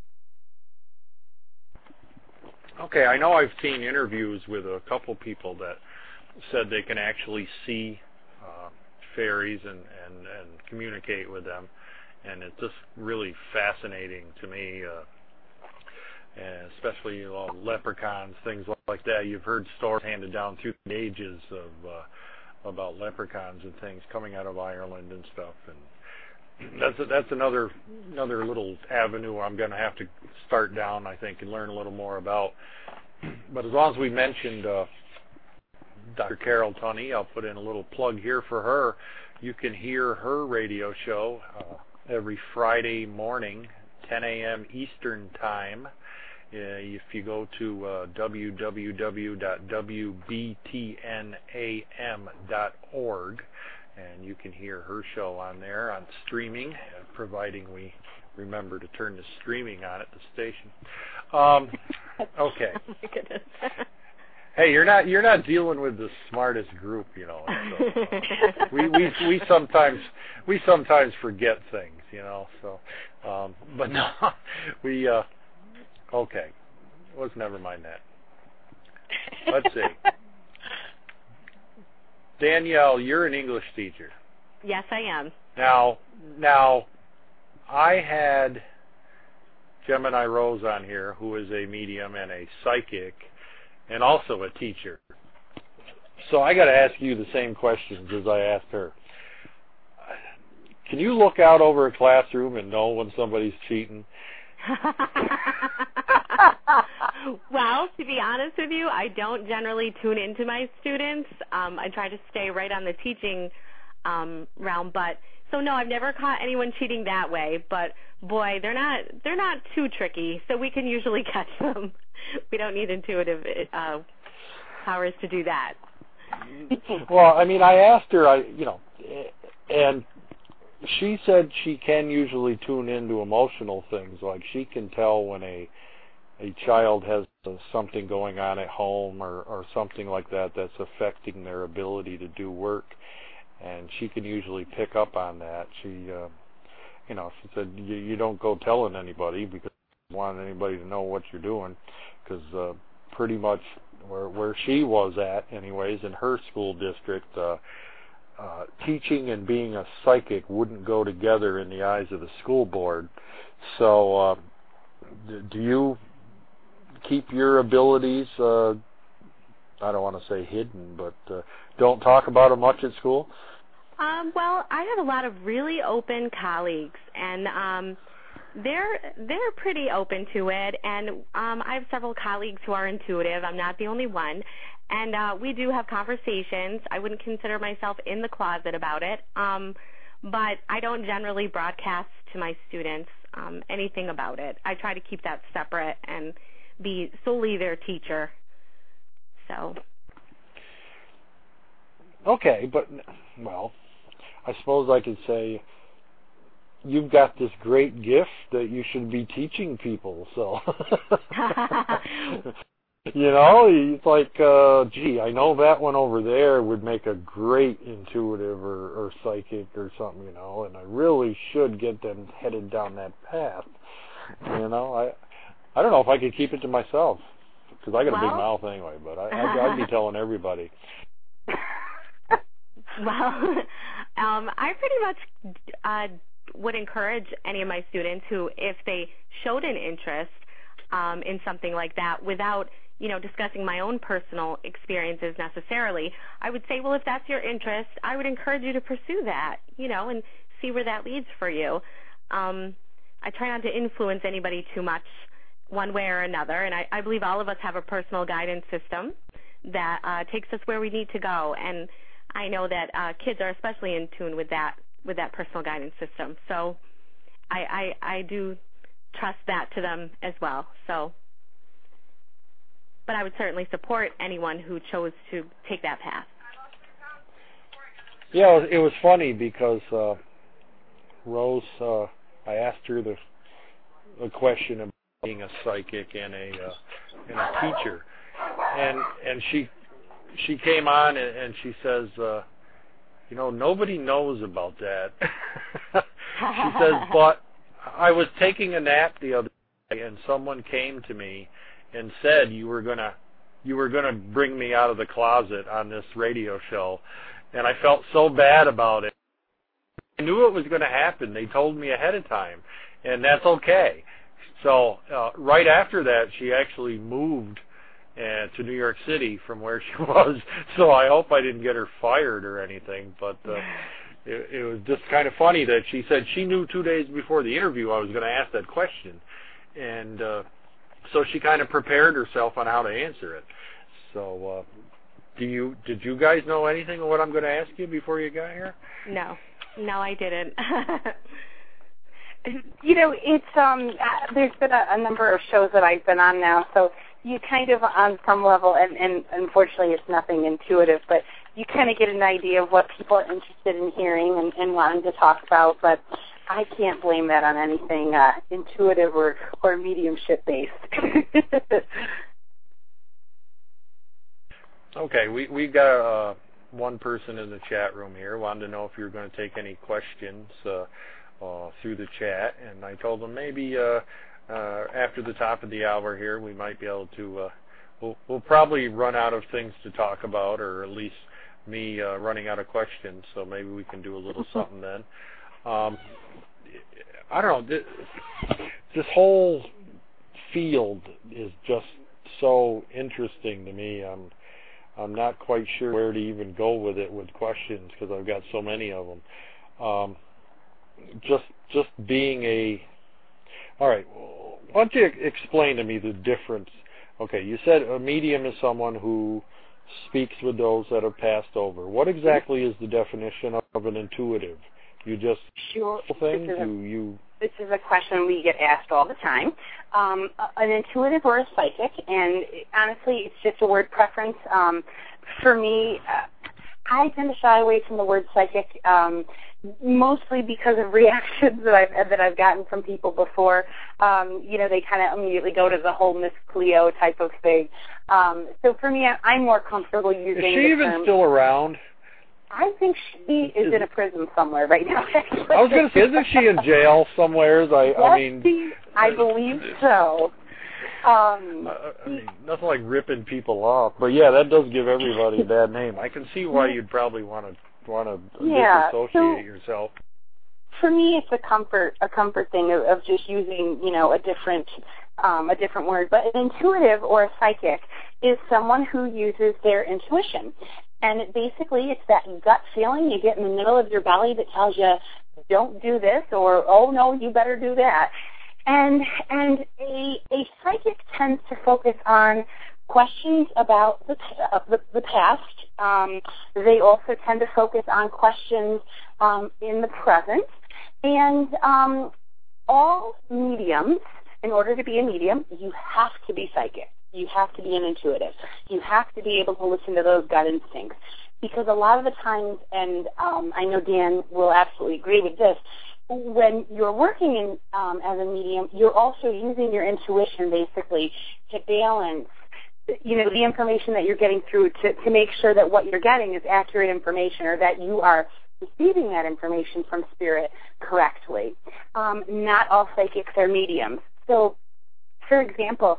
Okay, I know I've seen interviews with a couple people that said they can actually see fairies and communicate with them, and it's just really fascinating to me, and especially leprechauns, things like that. You've heard stories handed down through the ages about leprechauns and things coming out of Ireland and stuff, and that's another little avenue I'm going to have to start down, I think, and learn a little more about. But as long as we mentioned Dr. Carol Tunney, I'll put in a little plug here for her. You can hear her radio show every Friday morning, 10 a.m. Eastern Time. If you go to www.wbtnam.org, and you can hear her show on there on streaming, providing we remember to turn the streaming on at the station. Okay. Oh my goodness. Hey, you're not dealing with the smartest group, you know. So, we sometimes forget things, you know. So, but no, we okay. Let's never mind that. Let's see. Danielle, you're an English teacher. Yes, I am. Now, I had Gemini Rose on here, who is a medium and a psychic, and also a teacher. So I got to ask you the same questions as I asked her. Can you look out over a classroom and know when somebody's cheating? Well, to be honest with you, I don't generally tune into my students. I try to stay right on the teaching realm, but so no, I've never caught anyone cheating that way. But boy, they're not too tricky, so we can usually catch them. We don't need intuitive powers to do that. Well, I mean, I asked her, and she said she can usually tune into emotional things. Like she can tell when a child has something going on at home or something like that that's affecting their ability to do work, and she can usually pick up on that. She said you don't go telling anybody because you don't want anybody to know what you're doing, because pretty much where she was at, anyways, in her school district, teaching and being a psychic wouldn't go together in the eyes of the school board. So, do you keep your abilities, I don't want to say hidden, but don't talk about them much at school? Well, I have a lot of really open colleagues, and they're pretty open to it, and I have several colleagues who are intuitive. I'm not the only one, and we do have conversations. I wouldn't consider myself in the closet about it, but I don't generally broadcast to my students anything about it. I try to keep that separate and be solely their teacher. So. Okay, but, well, I suppose I could say you've got this great gift that you should be teaching people, so. It's like, gee, I know that one over there would make a great intuitive or psychic or something, and I really should get them headed down that path. I don't know if I could keep it to myself, because I got a big mouth anyway, but I'd be telling everybody. Well, I pretty much would encourage any of my students who, if they showed an interest in something like that without, discussing my own personal experiences necessarily, I would say, well, if that's your interest, I would encourage you to pursue that, and see where that leads for you. I try not to influence anybody too much one way or another, and I believe all of us have a personal guidance system that takes us where we need to go, and I know that kids are especially in tune with that personal guidance system. So I do trust that to them as well. So, but I would certainly support anyone who chose to take that path. Yeah, it was funny because Rose, I asked her the question about being a psychic and a teacher, and she came on and she says, nobody knows about that. She says, but I was taking a nap the other day and someone came to me and said you were gonna bring me out of the closet on this radio show, and I felt so bad about it. I knew it was going to happen. They told me ahead of time, and that's okay. So right after that, she actually moved to New York City from where she was. So I hope I didn't get her fired or anything. But it was just kind of funny that she said she knew 2 days before the interview I was going to ask that question, and so she kind of prepared herself on how to answer it. So did you guys know anything of what I'm going to ask you before you got here? No, I didn't. It's there's been a number of shows that I've been on now, so you kind of, on some level, and unfortunately it's nothing intuitive, but you kind of get an idea of what people are interested in hearing and wanting to talk about, but I can't blame that on anything intuitive or mediumship-based. Okay, we got one person in the chat room here wanted to know if you were going to take any questions through the chat, and I told them maybe after the top of the hour here we might be able to we'll probably run out of things to talk about, or at least me running out of questions, so maybe we can do a little something then. I don't know, this whole field is just so interesting to me. I'm not quite sure where to even go with it with questions because I've got so many of them. Just being all right, why don't you explain to me the difference? Okay, you said a medium is someone who speaks with those that have passed over. What exactly is the definition of an intuitive? You just sure things? This is a question we get asked all the time. An intuitive or a psychic, and honestly, it's just a word preference. For me, I tend to shy away from the word psychic, mostly because of reactions that I've gotten from people before. They kind of immediately go to the whole Miss Cleo type of thing. So for me, I'm more comfortable using the term. Is she even still around? I think she is in a prison somewhere right now. Actually. I was going to say, isn't she in jail somewhere? I believe so. I mean, nothing like ripping people off, but yeah, that does give everybody a bad name. I can see why you'd probably want to disassociate yourself. For me, it's a comfort thing of just using, a different word. But an intuitive or a psychic is someone who uses their intuition. And basically, it's that gut feeling you get in the middle of your belly that tells you, don't do this, or, oh, no, you better do that. And a psychic tends to focus on questions about the past. They also tend to focus on questions in the present. And all mediums, in order to be a medium, you have to be psychic. You have to be an intuitive. You have to be able to listen to those gut instincts. Because a lot of the times, and I know Dan will absolutely agree with this, when you're working as a medium, you're also using your intuition basically to balance, the information that you're getting through to make sure that what you're getting is accurate information, or that you are receiving that information from spirit correctly. Not all psychics are mediums. So, for example,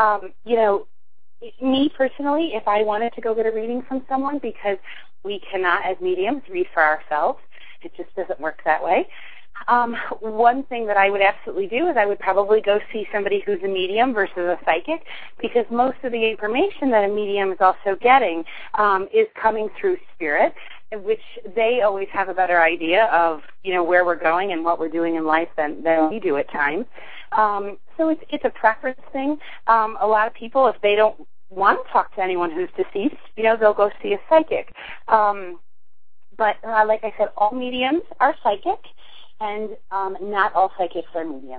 me personally, if I wanted to go get a reading from someone, because we cannot as mediums read for ourselves, it just doesn't work that way. One thing that I would absolutely do is I would probably go see somebody who's a medium versus a psychic, because most of the information that a medium is also getting is coming through spirit, which they always have a better idea of, where we're going and what we're doing in life than we do at times. So it's a preference thing. A lot of people, if they don't want to talk to anyone who's deceased, they'll go see a psychic. But like I said, all mediums are psychic, and not all psychics are mediums.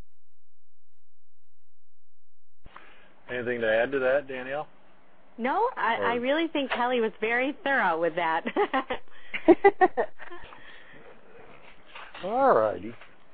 Anything to add to that, Danielle? No, I really think Kelly was very thorough with that. All righty.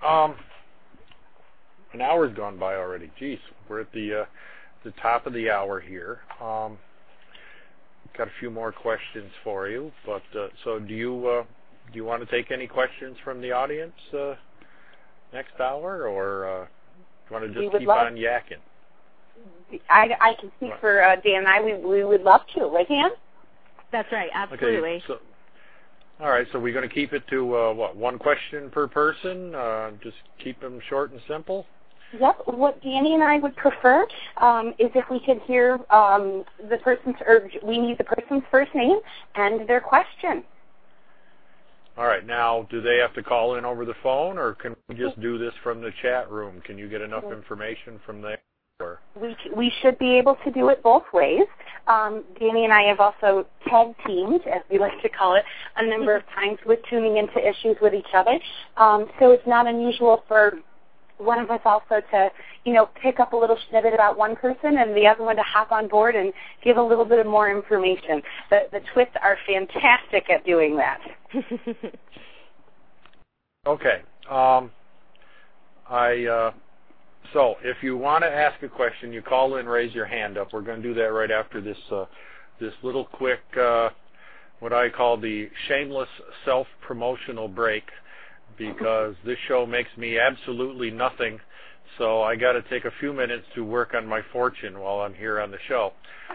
An hour's gone by already. Jeez, we're at the top of the hour here. Got a few more questions for you, but so do you want to take any questions from the audience next hour, or do you want to just keep on yakking? I can speak for Dan and I. We would love to, right, Dan? That's right, absolutely. Okay, all right, so we're going to keep it to, one question per person? Just keep them short and simple? Yep. What Danny and I would prefer is if we could hear the person's, or we need the person's first name and their question. All right. Now, do they have to call in over the phone, or can we just do this from the chat room? Can you get enough information from there? Or? We should be able to do it both ways. Danny and I have also tag teamed, as we like to call it, a number of times with tuning into issues with each other. So it's not unusual for one of us also to, pick up a little snippet about one person and the other one to hop on board and give a little bit of more information. The Twits are fantastic at doing that. Okay. So if you want to ask a question, you call in, raise your hand up. We're going to do that right after this little quick, what I call the shameless self-promotional break, because this show makes me absolutely nothing, so I got to take a few minutes to work on my fortune while I'm here on the show.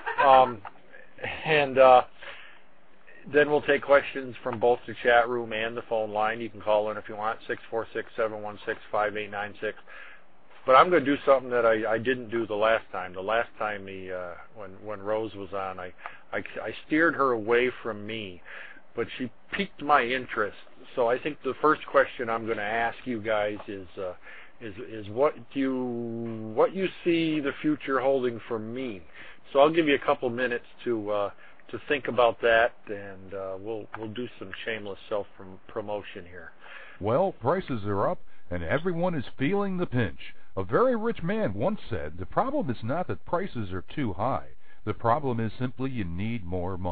And then we'll take questions from both the chat room and the phone line. You can call in if you want, 646-716-5896. But I'm going to do something that I didn't do the last time. The last time when Rose was on, I steered her away from me, but she piqued my interest. So I think the first question I'm going to ask you guys is what you see the future holding for me. So I'll give you a couple minutes to think about that, and we'll do some shameless self-promotion here. Well, prices are up, and everyone is feeling the pinch. A very rich man once said, the problem is not that prices are too high. The problem is simply you need more money.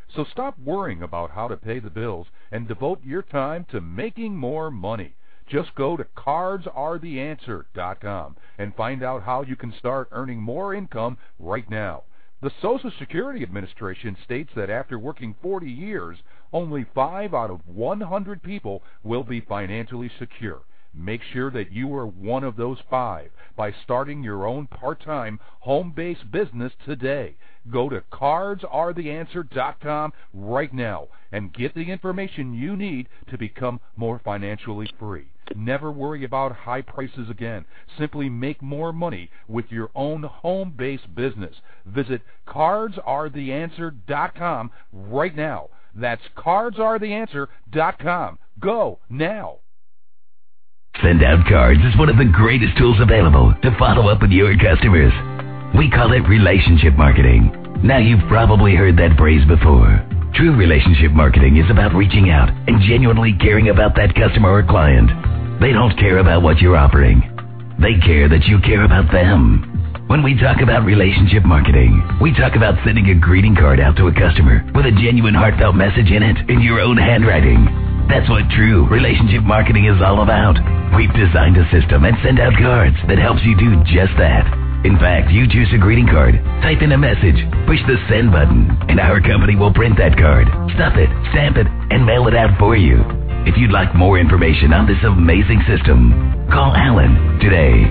So stop worrying about how to pay the bills and devote your time to making more money. Just go to cardsaretheanswer.com and find out how you can start earning more income right now. The Social Security Administration states that after working 40 years, only 5 out of 100 people will be financially secure. Make sure that you are one of those 5 by starting your own part-time home-based business today. Go to cardsaretheanswer.com right now and get the information you need to become more financially free. Never worry about high prices again. Simply make more money with your own home-based business. Visit cardsaretheanswer.com right now. That's cardsaretheanswer.com. Go now. Send out cards is one of the greatest tools available to follow up with your customers. We call it relationship marketing. Now you've probably heard that phrase before. True relationship marketing is about reaching out and genuinely caring about that customer or client. They don't care about what you're offering. They care that you care about them. When we talk about relationship marketing, we talk about sending a greeting card out to a customer with a genuine heartfelt message in it in your own handwriting. That's what true relationship marketing is all about. We've designed a system and send out cards that helps you do just that. In fact, you choose a greeting card, type in a message, push the send button, and our company will print that card, stuff it, stamp it, and mail it out for you. If you'd like more information on this amazing system, call Alan today.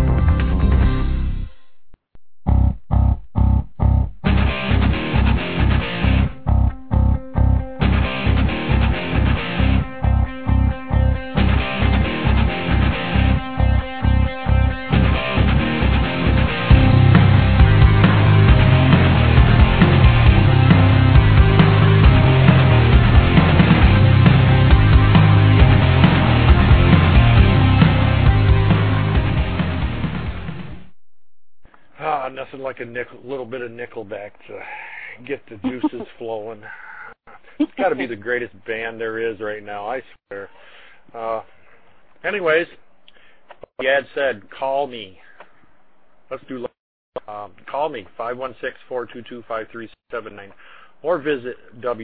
Nothing like a little bit of Nickelback to get the juices flowing. It's got to be the greatest band there is right now, I swear. Anyways, Dad said, call me. Let's do. Call me 516-422-5379 or visit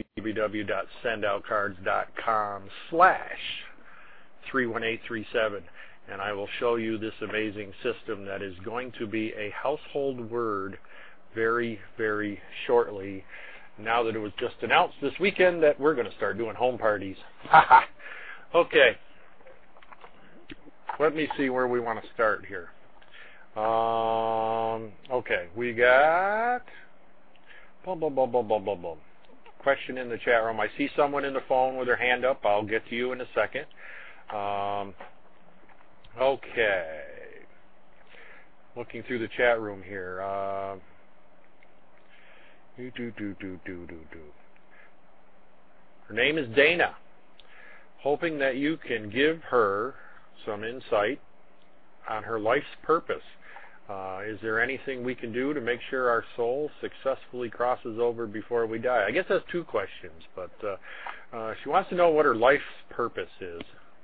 www.sendoutcards.com/31837. And I will show you this amazing system that is going to be a household word very, very shortly, now that it was just announced this weekend that we're going to start doing home parties. Okay. Let me see where we want to start here. Okay, we got question in the chat room. I see someone in the phone with their hand up. I'll get to you in a second. Okay. Looking through the chat room here. Her name is Dana. Hoping that you can give her some insight on her life's purpose. Is there anything we can do to make sure our soul successfully crosses over before we die? I guess that's 2 questions, but she wants to know what her life's purpose is.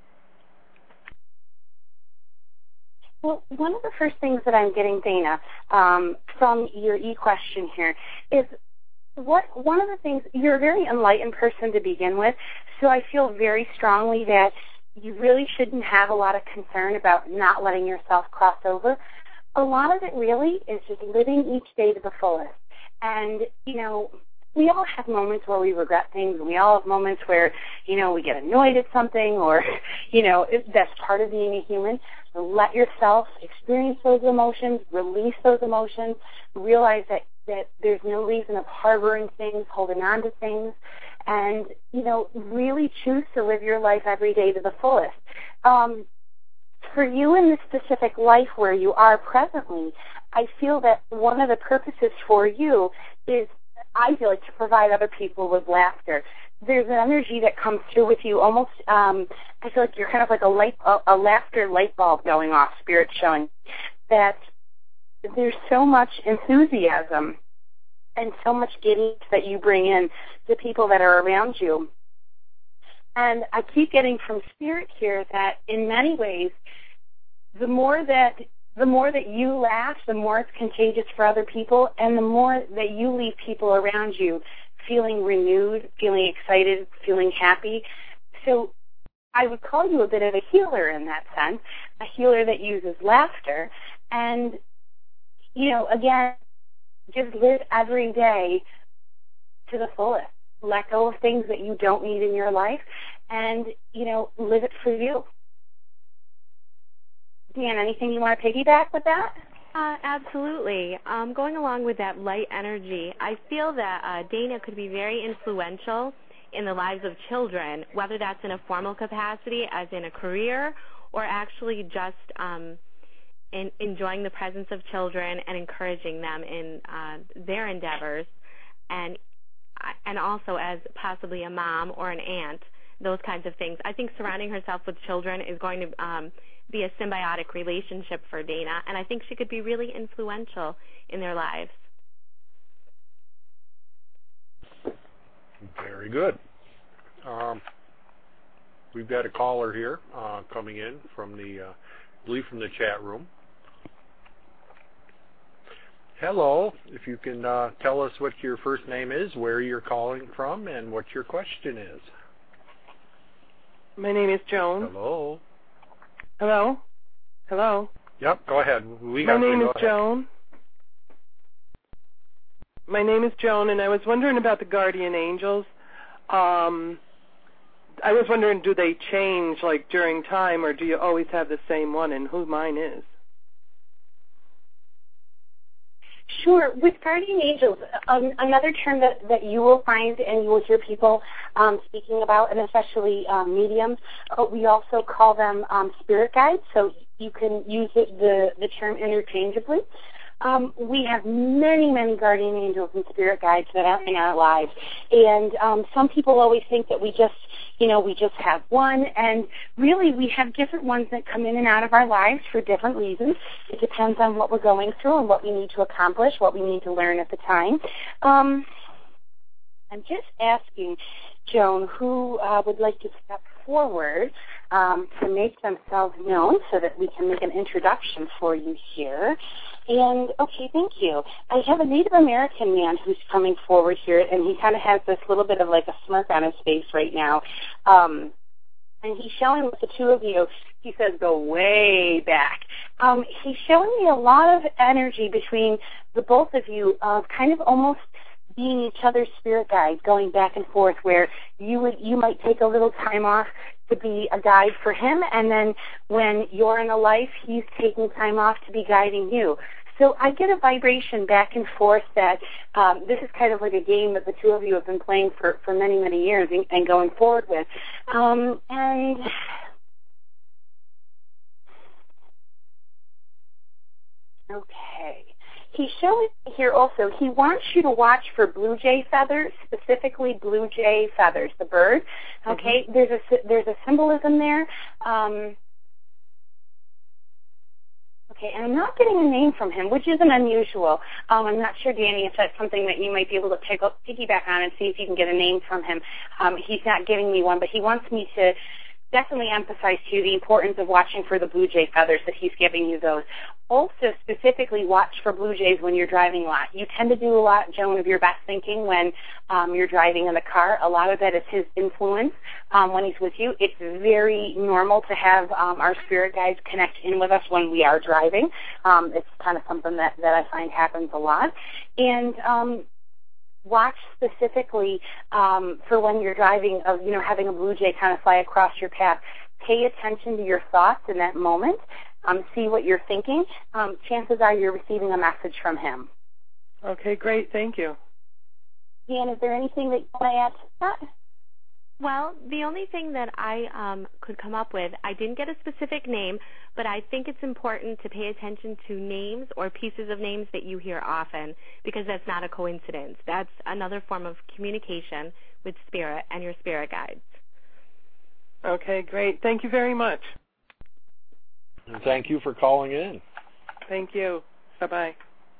Well, one of the first things that I'm getting, Dana, from your e-question here is one of the things, you're a very enlightened person to begin with, so I feel very strongly that you really shouldn't have a lot of concern about not letting yourself cross over. A lot of it really is just living each day to the fullest. And, we all have moments where we regret things, and we all have moments where, we get annoyed at something, or, that's part of being a human. So let yourself experience those emotions, release those emotions, realize that there's no reason of harboring things, holding on to things, and, really choose to live your life every day to the fullest. For you in this specific life where you are presently, I feel that one of the purposes for you is, I feel like, to provide other people with laughter. There's an energy that comes through with you almost, I feel like you're kind of like a laughter light bulb going off, Spirit showing, that there's so much enthusiasm and so much giddiness that you bring in to people that are around you. And I keep getting from Spirit here that in many ways, the more that you laugh, the more it's contagious for other people, and the more that you leave people around you feeling renewed, feeling excited, feeling happy. So I would call you a bit of a healer in that sense, a healer that uses laughter. And, again, just live every day to the fullest. Let go of things that you don't need in your life and, live it for you. Dan, anything you want to piggyback with that? Absolutely. Going along with that light energy, I feel that Dana could be very influential in the lives of children, whether that's in a formal capacity, as in a career, or actually just in enjoying the presence of children and encouraging them in their endeavors, and also as possibly a mom or an aunt, those kinds of things. I think surrounding herself with children is going to be a symbiotic relationship for Dana, and I think she could be really influential in their lives. Very good. We've got a caller here coming in from I believe from the chat room. Hello. If you can tell us what your first name is, where you're calling from, and what your question is. My name is Joan. Hello. Hello? Hello? Yep, go ahead. My name is Joan. My name is Joan, and I was wondering about the guardian angels. I was wondering, do they change, like, during time, or do you always have the same one, and who mine is? Sure. With guardian angels, another term that you will find and you will hear people speaking about, and especially mediums, we also call them spirit guides, so you can use the term interchangeably. We have many, many guardian angels and spirit guides that are in our lives, and some people always think that we just have one, and really we have different ones that come in and out of our lives for different reasons. It depends on what we're going through and what we need to accomplish, what we need to learn at the time. I'm just asking, Joan, who would like to step forward to make themselves known so that we can make an introduction for you here. And, okay, thank you. I have a Native American man who's coming forward here, and he kind of has this little bit of like a smirk on his face right now. And he's showing with the two of you, he says, go way back. He's showing me a lot of energy between the both of you, kind of almost being each other's spirit guides, going back and forth, where you might take a little time off to be a guide for him, and then when you're in a life, he's taking time off to be guiding you. So I get a vibration back and forth that this is kind of like a game that the two of you have been playing for many, many years and going forward with. And okay. He's showing here also, he wants you to watch for blue jay feathers, specifically blue jay feathers, the bird. Okay, there's a symbolism there. Okay, and I'm not getting a name from him, which isn't unusual. I'm not sure, Danny, if that's something that you might be able to piggyback on and see if you can get a name from him. He's not giving me one, but he wants me to definitely emphasize to you the importance of watching for the blue jay feathers, that he's giving you those. Also, specifically, watch for blue jays when you're driving a lot. You tend to do a lot, Joan, of your best thinking when you're driving in the car. A lot of that is his influence when he's with you. It's very normal to have our spirit guides connect in with us when we are driving. It's kind of something that I find happens a lot. And watch specifically for when you're driving, of having a blue jay kind of fly across your path. Pay attention to your thoughts in that moment. See what you're thinking. Chances are you're receiving a message from him. Okay, great. Thank you. Dan, is there anything that you want to add to that? Well, the only thing that I could come up with, I didn't get a specific name, but I think it's important to pay attention to names or pieces of names that you hear often, because that's not a coincidence. That's another form of communication with spirit and your spirit guides. Okay, great. Thank you very much. And thank you for calling in. Thank you. Bye-bye.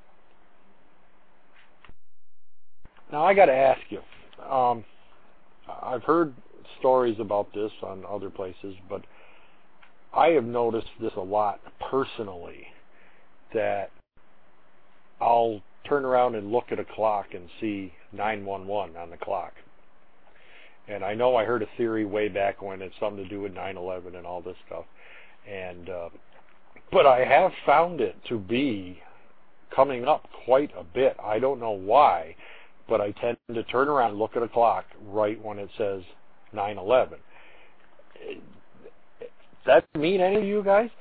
Now, I got to ask you, I've heard stories about this on other places, but I have noticed this a lot personally, that I'll turn around and look at a clock and see 911 on the clock. And I know I heard a theory way back when it's something to do with 9/11 and all this stuff. And but I have found it to be coming up quite a bit. I don't know why, but I tend to turn around and look at a clock right when it says 9/11. Does that mean any of you guys?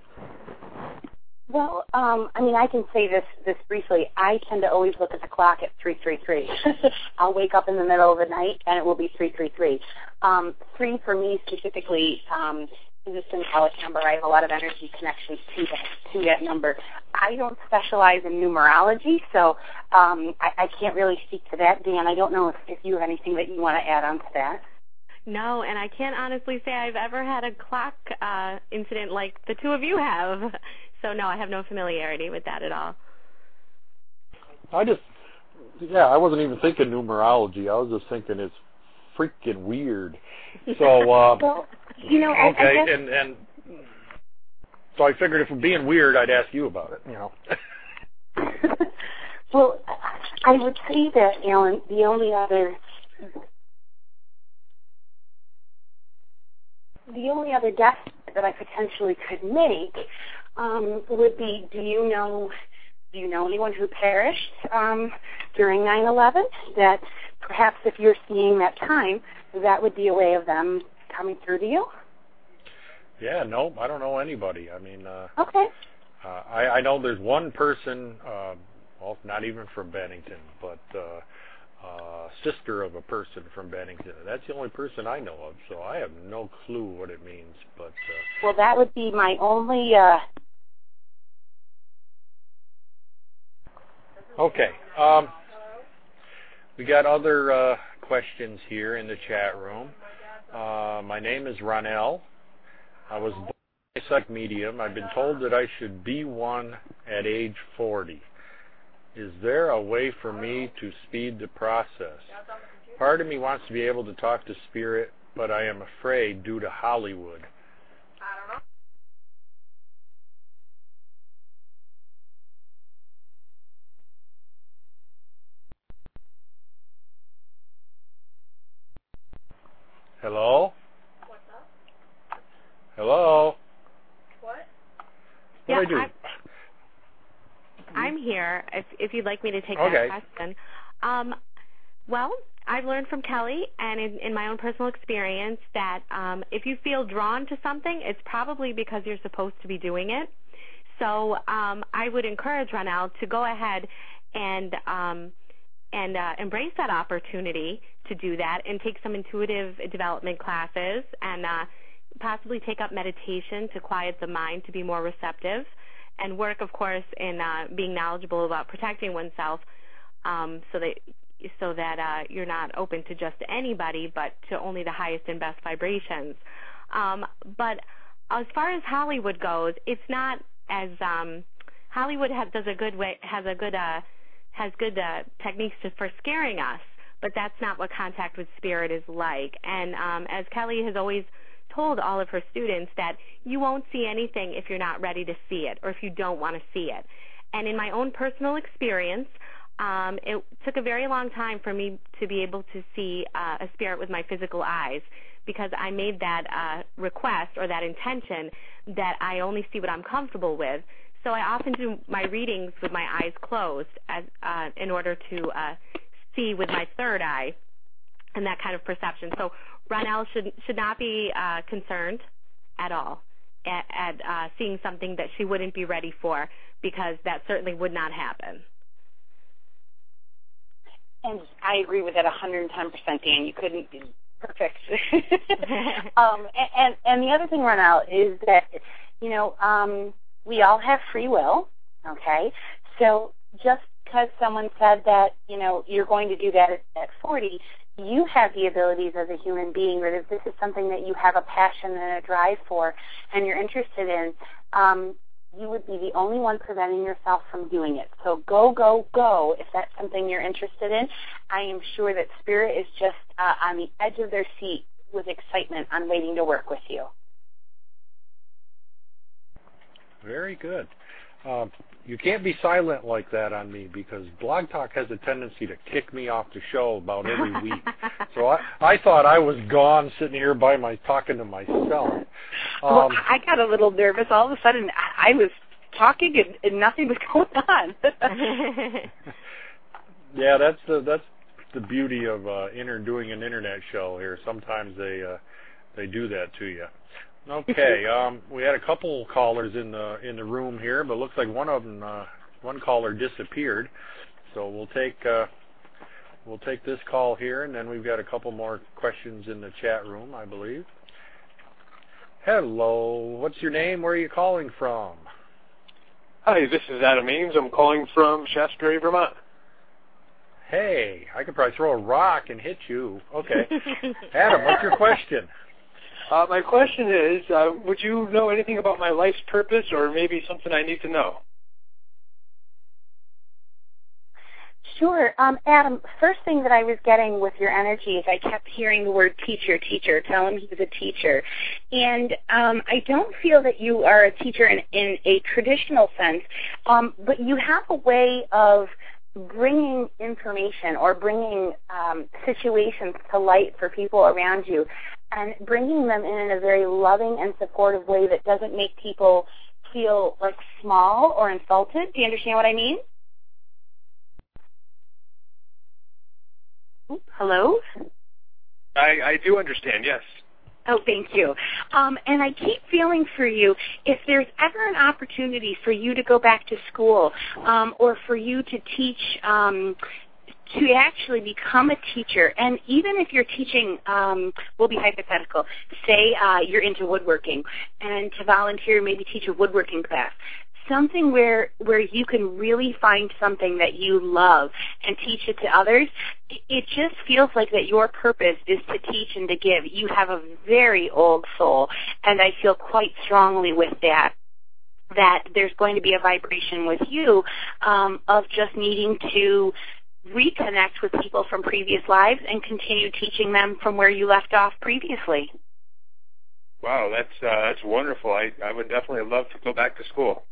Well, I mean, I can say this briefly. I tend to always look at the clock at 3:33. I'll wake up in the middle of the night, and it will be 3:33. 3 for me specifically is a symbolic number. I have a lot of energy connections to that number. I don't specialize in numerology, so I can't really speak to that. Dan, I don't know if you have anything that you want to add on to that. No, and I can't honestly say I've ever had a clock incident like the two of you have. So, no, I have no familiarity with that at all. I wasn't even thinking numerology. I was just thinking it's freaking weird. So, well, you know, okay, I guess... and so I figured if we're being weird, I'd ask you about it, you know. Well, I would say that, Alan, the only other guess that I potentially could make would be, do you know anyone who perished during 9/11? That perhaps if you're seeing that time, that would be a way of them coming through to you? Yeah, no, I don't know anybody. I mean, okay. I know there's one person, well, not even from Bennington, but sister of a person from Bennington. That's the only person I know of, so I have no clue what it means. But well, that would be my only... Okay. We got other questions here in the chat room. My name is Ronell. I was born a psychic medium. I've been told that I should be one at age 40. Is there a way for me to speed the process? Part of me wants to be able to talk to spirit, but I am afraid due to Hollywood. Hello? What's up? Hello? What? What do I do? I'm here, if you'd like me to take that question. Well, I've learned from Kelly and in my own personal experience that if you feel drawn to something, it's probably because you're supposed to be doing it. So I would encourage Ronell to go ahead and embrace that opportunity to do that and take some intuitive development classes and possibly take up meditation to quiet the mind to be more receptive, and work, of course, in being knowledgeable about protecting oneself so that you're not open to just anybody but to only the highest and best vibrations. But as far as Hollywood goes, it's not as Hollywood has good techniques for scaring us, but that's not what contact with spirit is like. And as Kelly has always told all of her students, that you won't see anything if you're not ready to see it or if you don't want to see it. And in my own personal experience, it took a very long time for me to be able to see a spirit with my physical eyes, because I made that request or that intention that I only see what I'm comfortable with. So I often do my readings with my eyes closed in order to see with my third eye and that kind of perception. So Ronell should not be concerned at all at seeing something that she wouldn't be ready for, because that certainly would not happen. And I agree with that 110%, Dan. You couldn't be perfect. And the other thing, Ronell, is that, we all have free will, okay? So just because someone said that, you're going to do that at 40, you have the abilities as a human being, that if this is something that you have a passion and a drive for and you're interested in, you would be the only one preventing yourself from doing it. So go, go, go if that's something you're interested in. I am sure that Spirit is just on the edge of their seat with excitement on waiting to work with you. Very good. You can't be silent like that on me because Blog Talk has a tendency to kick me off the show about every week. So I thought I was gone sitting here talking to myself. Well, I got a little nervous. All of a sudden, I was talking and nothing was going on. Yeah, that's the beauty of doing an internet show here. Sometimes they do that to you. Okay, we had a couple callers in the room here, but it looks like one caller disappeared. So we'll take this call here, and then we've got a couple more questions in the chat room, I believe. Hello, what's your name? Where are you calling from? Hi, this is Adam Ames. I'm calling from Shaftesbury, Vermont. Hey, I could probably throw a rock and hit you. Okay. Adam, what's your question? My question is, would you know anything about my life's purpose or maybe something I need to know? Sure. Adam, first thing that I was getting with your energy is I kept hearing the word teacher. Tell him he's a teacher. And I don't feel that you are a teacher in a traditional sense, but you have a way of bringing information or bringing situations to light for people around you and bringing them in a very loving and supportive way that doesn't make people feel like small or insulted. Do you understand what I mean? Hello? I do understand, yes. Oh, thank you. And I keep feeling for you, if there's ever an opportunity for you to go back to school or for you to teach, to actually become a teacher, and even if you're teaching, we'll be hypothetical, say you're into woodworking, and to volunteer, maybe teach a woodworking class, something where you can really find something that you love and teach it to others. It just feels like that your purpose is to teach and to give. You have a very old soul, and I feel quite strongly with that there's going to be a vibration with you of just needing to reconnect with people from previous lives and continue teaching them from where you left off previously. Wow, that's wonderful. I would definitely love to go back to school.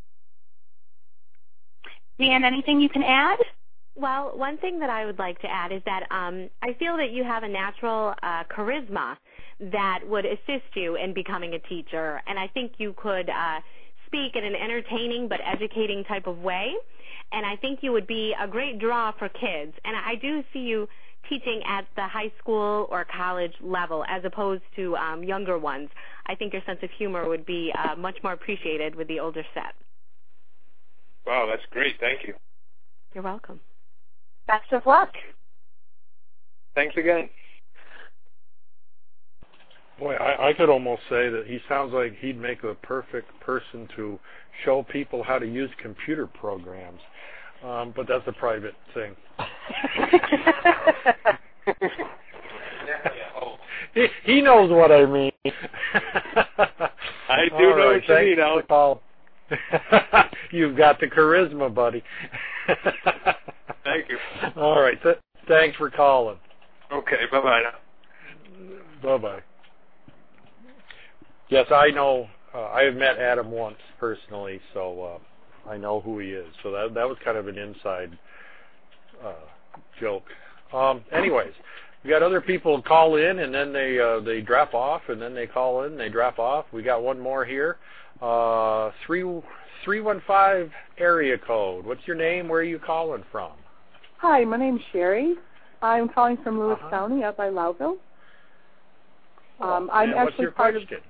Dan, anything you can add? Well, one thing that I would like to add is that I feel that you have a natural charisma that would assist you in becoming a teacher, and I think you could speak in an entertaining but educating type of way, and I think you would be a great draw for kids. And I do see you teaching at the high school or college level as opposed to younger ones. I think your sense of humor would be much more appreciated with the older set. Wow, that's great. Thank you. You're welcome. Best of luck. Thanks again. Boy, I could almost say that he sounds like he'd make the perfect person to show people how to use computer programs. But that's a private thing. He knows what I mean. I do know what you mean, Alex. Paul. You've got the charisma, buddy. Thank you. All right. Thanks for calling. Okay. Bye-bye now. Bye-bye. Yes, I know. I have met Adam once personally, so I know who he is. So that was kind of an inside joke. Anyways, we got other people call in, and then they drop off, and then they call in, they drop off. We got one more here. 315 area code. What's your name? Where are you calling from? Hi, my name's Sherry. I'm calling from Lewis County, up by Loudville. I'm actually what's your part question?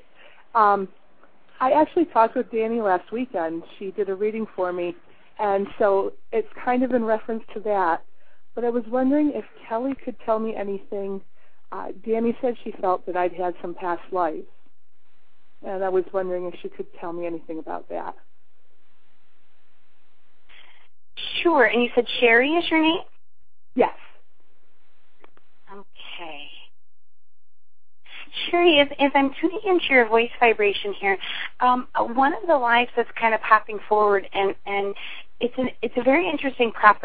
I actually talked with Danny last weekend. She did a reading for me, and so it's kind of in reference to that. But I was wondering if Kelly could tell me anything. Danny said she felt that I'd had some past lives, and I was wondering if she could tell me anything about that. Sure. And you said Sherry is your name? Yes. Okay. Sherry, if I'm tuning into your voice vibration here, one of the lives that's kind of popping forward, and it's a very interesting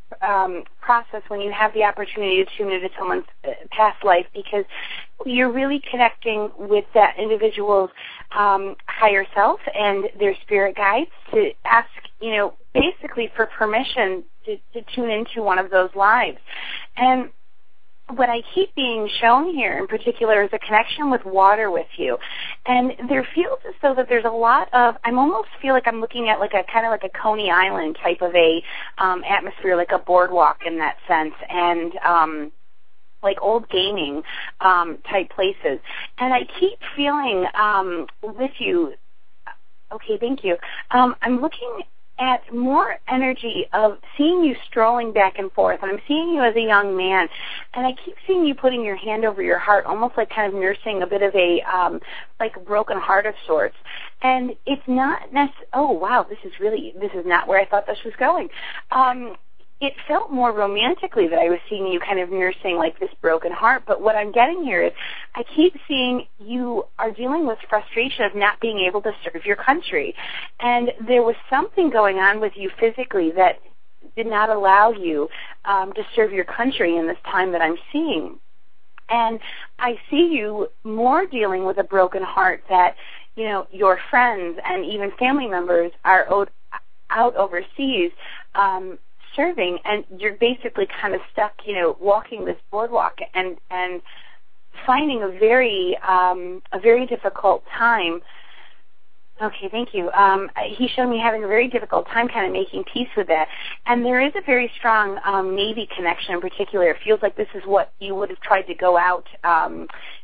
process when you have the opportunity to tune into someone's past life, because you're really connecting with that individual's higher self and their spirit guides to ask, basically for permission to tune into one of those lives. And what I keep being shown here in particular is a connection with water with you. And there feels as though that there's a lot of, I almost feel like I'm looking at like a kind of like a Coney Island type of a atmosphere, like a boardwalk in that sense, and like old gaming type places. And I keep feeling with you, okay, thank you, I'm looking at more energy of seeing you strolling back and forth, and I'm seeing you as a young man, and I keep seeing you putting your hand over your heart, almost like kind of nursing a bit of a like a broken heart of sorts. And it's not oh wow, this is not where I thought this was going. It felt more romantically that I was seeing you kind of nursing like this broken heart, but what I'm getting here is I keep seeing you are dealing with frustration of not being able to serve your country. And there was something going on with you physically that did not allow you to serve your country in this time that I'm seeing. And I see you more dealing with a broken heart that, your friends and even family members are out overseas serving, and you're basically kind of stuck, walking this boardwalk and finding a very difficult time. Okay, thank you. He showed me having a very difficult time kind of making peace with that. And there is a very strong Navy connection in particular. It feels like this is what you would have tried to go out, I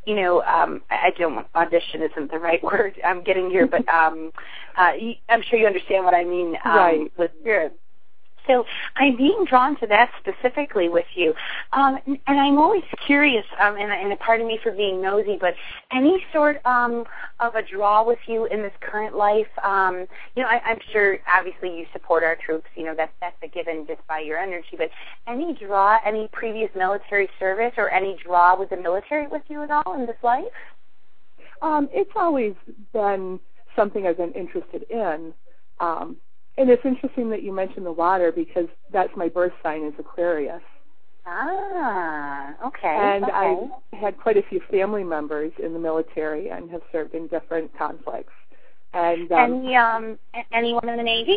don't, audition isn't the right word I'm getting here, but I'm sure you understand what I mean right. with spirit. So I'm being drawn to that specifically with you. And I'm always curious, and pardon me for being nosy, but any sort of a draw with you in this current life? I'm sure obviously you support our troops, that's a given just by your energy, but any draw, any previous military service or any draw with the military with you at all in this life? It's always been something I've been interested in. And it's interesting that you mentioned the water because that's my birth sign is Aquarius. Ah, okay. And okay. I had quite a few family members in the military and have served in different conflicts. And anyone in the Navy?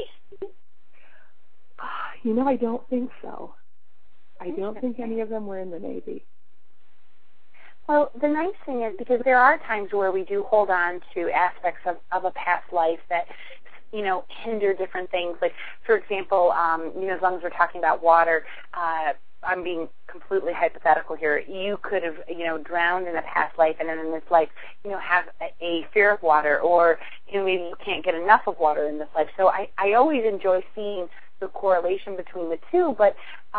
I don't think so. I don't think any of them were in the Navy. Well, the nice thing is because there are times where we do hold on to aspects of a past life that hinder different things. Like, for example, as long as we're talking about water, I'm being completely hypothetical here. You could have, drowned in a past life and then in this life, have a fear of water, or, maybe you can't get enough of water in this life. So I always enjoy seeing the correlation between the two, but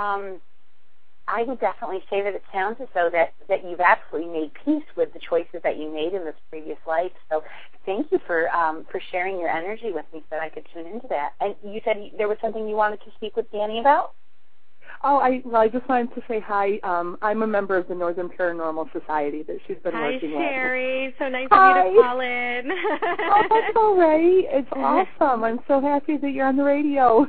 I would definitely say that it sounds as though that you've absolutely made peace with the choices that you made in this previous life. So thank you for sharing your energy with me so that I could tune into that. And you said there was something you wanted to speak with Danny about? Oh, I just wanted to say hi. I'm a member of the Northern Paranormal Society that she's been working with. Hi, Sherry. So nice of you to call in. Oh, that's all right. It's awesome. I'm so happy that you're on the radio.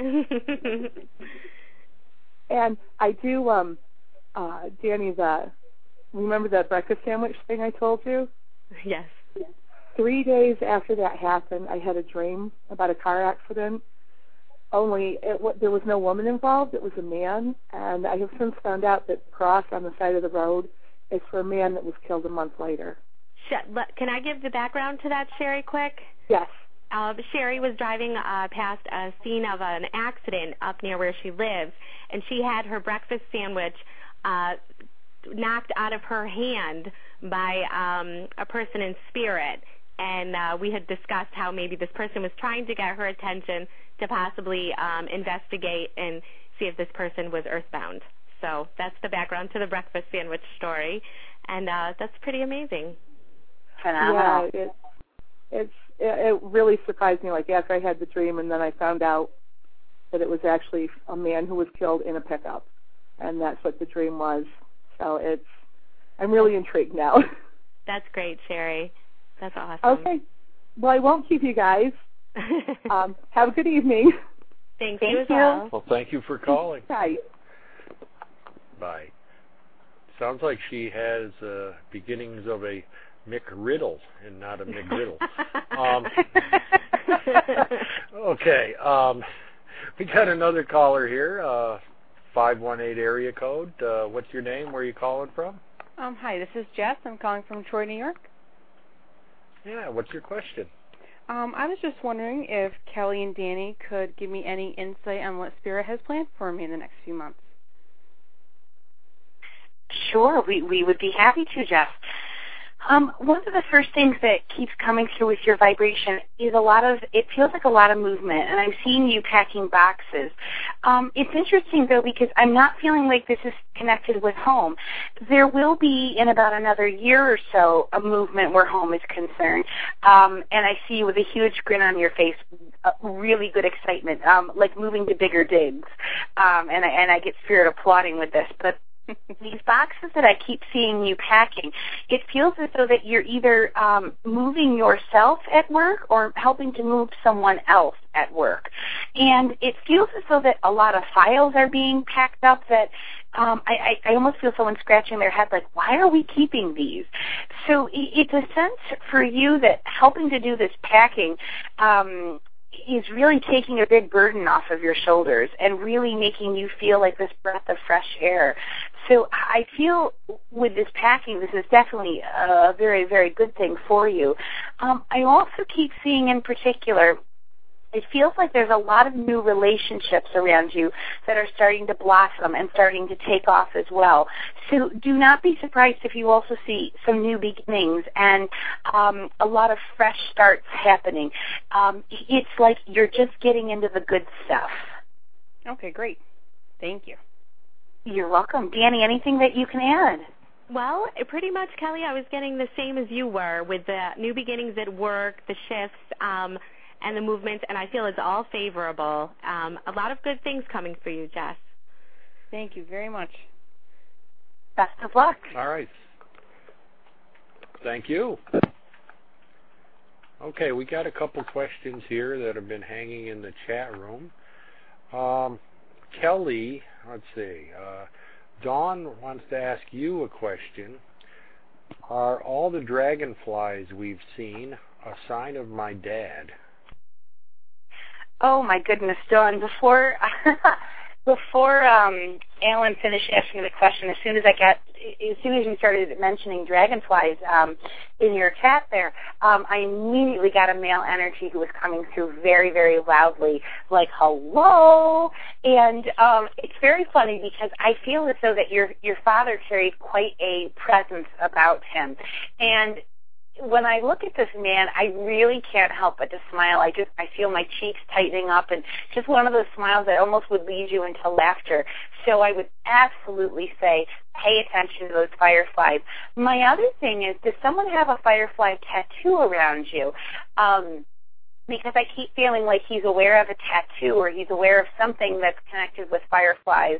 And I do, Danny, remember that breakfast sandwich thing I told you? Yes. 3 days after that happened, I had a dream about a car accident. Only there was no woman involved. It was a man. And I have since found out that the cross on the side of the road is for a man that was killed a month later. Can I give the background to that, Sherry, quick? Yes. Sherry was driving past a scene of an accident up near where she lives, and she had her breakfast sandwich knocked out of her hand by a person in spirit. And we had discussed how maybe this person was trying to get her attention to possibly investigate and see if this person was earthbound. So that's the background to the breakfast sandwich story, and that's pretty amazing. Phenomenal. Yeah, it really surprised me. Like after I had the dream, and then I found out that it was actually a man who was killed in a pickup, and that's what the dream was. So I'm really intrigued now. That's great, Sherry. That's awesome. Okay. Well, I won't keep you guys. Have a good evening. Thank you as well. Well, thank you for calling. Bye. Bye. Sounds like she has beginnings of a McRiddle and not a McGriddle. Okay. We got another caller here, 518 area code. What's your name? Where are you calling from? Hi, this is Jess. I'm calling from Troy, New York. Yeah, what's your question? I was just wondering if Kelly and Danny could give me any insight on what Spirit has planned for me in the next few months. Sure, we would be happy to, Jeff. One of the first things that keeps coming through with your vibration is it feels like a lot of movement, and I'm seeing you packing boxes. It's interesting, though, because I'm not feeling like this is connected with home. There will be, in about another year or so, a movement where home is concerned. And I see you with a huge grin on your face, really good excitement, like moving to bigger digs. And I get Spirit applauding with this, but these boxes that I keep seeing you packing, it feels as though that you're either moving yourself at work or helping to move someone else at work. And it feels as though that a lot of files are being packed up that I almost feel someone scratching their head like, why are we keeping these? So it's a sense for you that helping to do this packing is really taking a big burden off of your shoulders and really making you feel like this breath of fresh air. So I feel with this packing, this is definitely a very, very good thing for you. I also keep seeing in particular, it feels like there's a lot of new relationships around you that are starting to blossom and starting to take off as well. So do not be surprised if you also see some new beginnings and a lot of fresh starts happening. It's like you're just getting into the good stuff. Okay, great. Thank you. You're welcome. Danny, anything that you can add? Well, pretty much, Kelly, I was getting the same as you were with the new beginnings at work, the shifts, and the movement, and I feel it's all favorable. A lot of good things coming for you, Jess. Thank you very much. Best of luck. All right. Thank you. Okay, we got a couple questions here that have been hanging in the chat room. Kelly, let's see. Dawn wants to ask you a question. Are all the dragonflies we've seen a sign of my dad? Oh my goodness, Dawn! Before Alan finished asking the question, as soon as you started mentioning dragonflies in your chat there, I immediately got a male energy who was coming through very, very loudly, like hello. And it's very funny because I feel as though that your father carried quite a presence about him, and when I look at this man, I really can't help but to smile. I feel my cheeks tightening up, and just one of those smiles that almost would lead you into laughter. So I would absolutely say, pay attention to those fireflies. My other thing is, does someone have a firefly tattoo around you? Because I keep feeling like he's aware of a tattoo or he's aware of something that's connected with fireflies,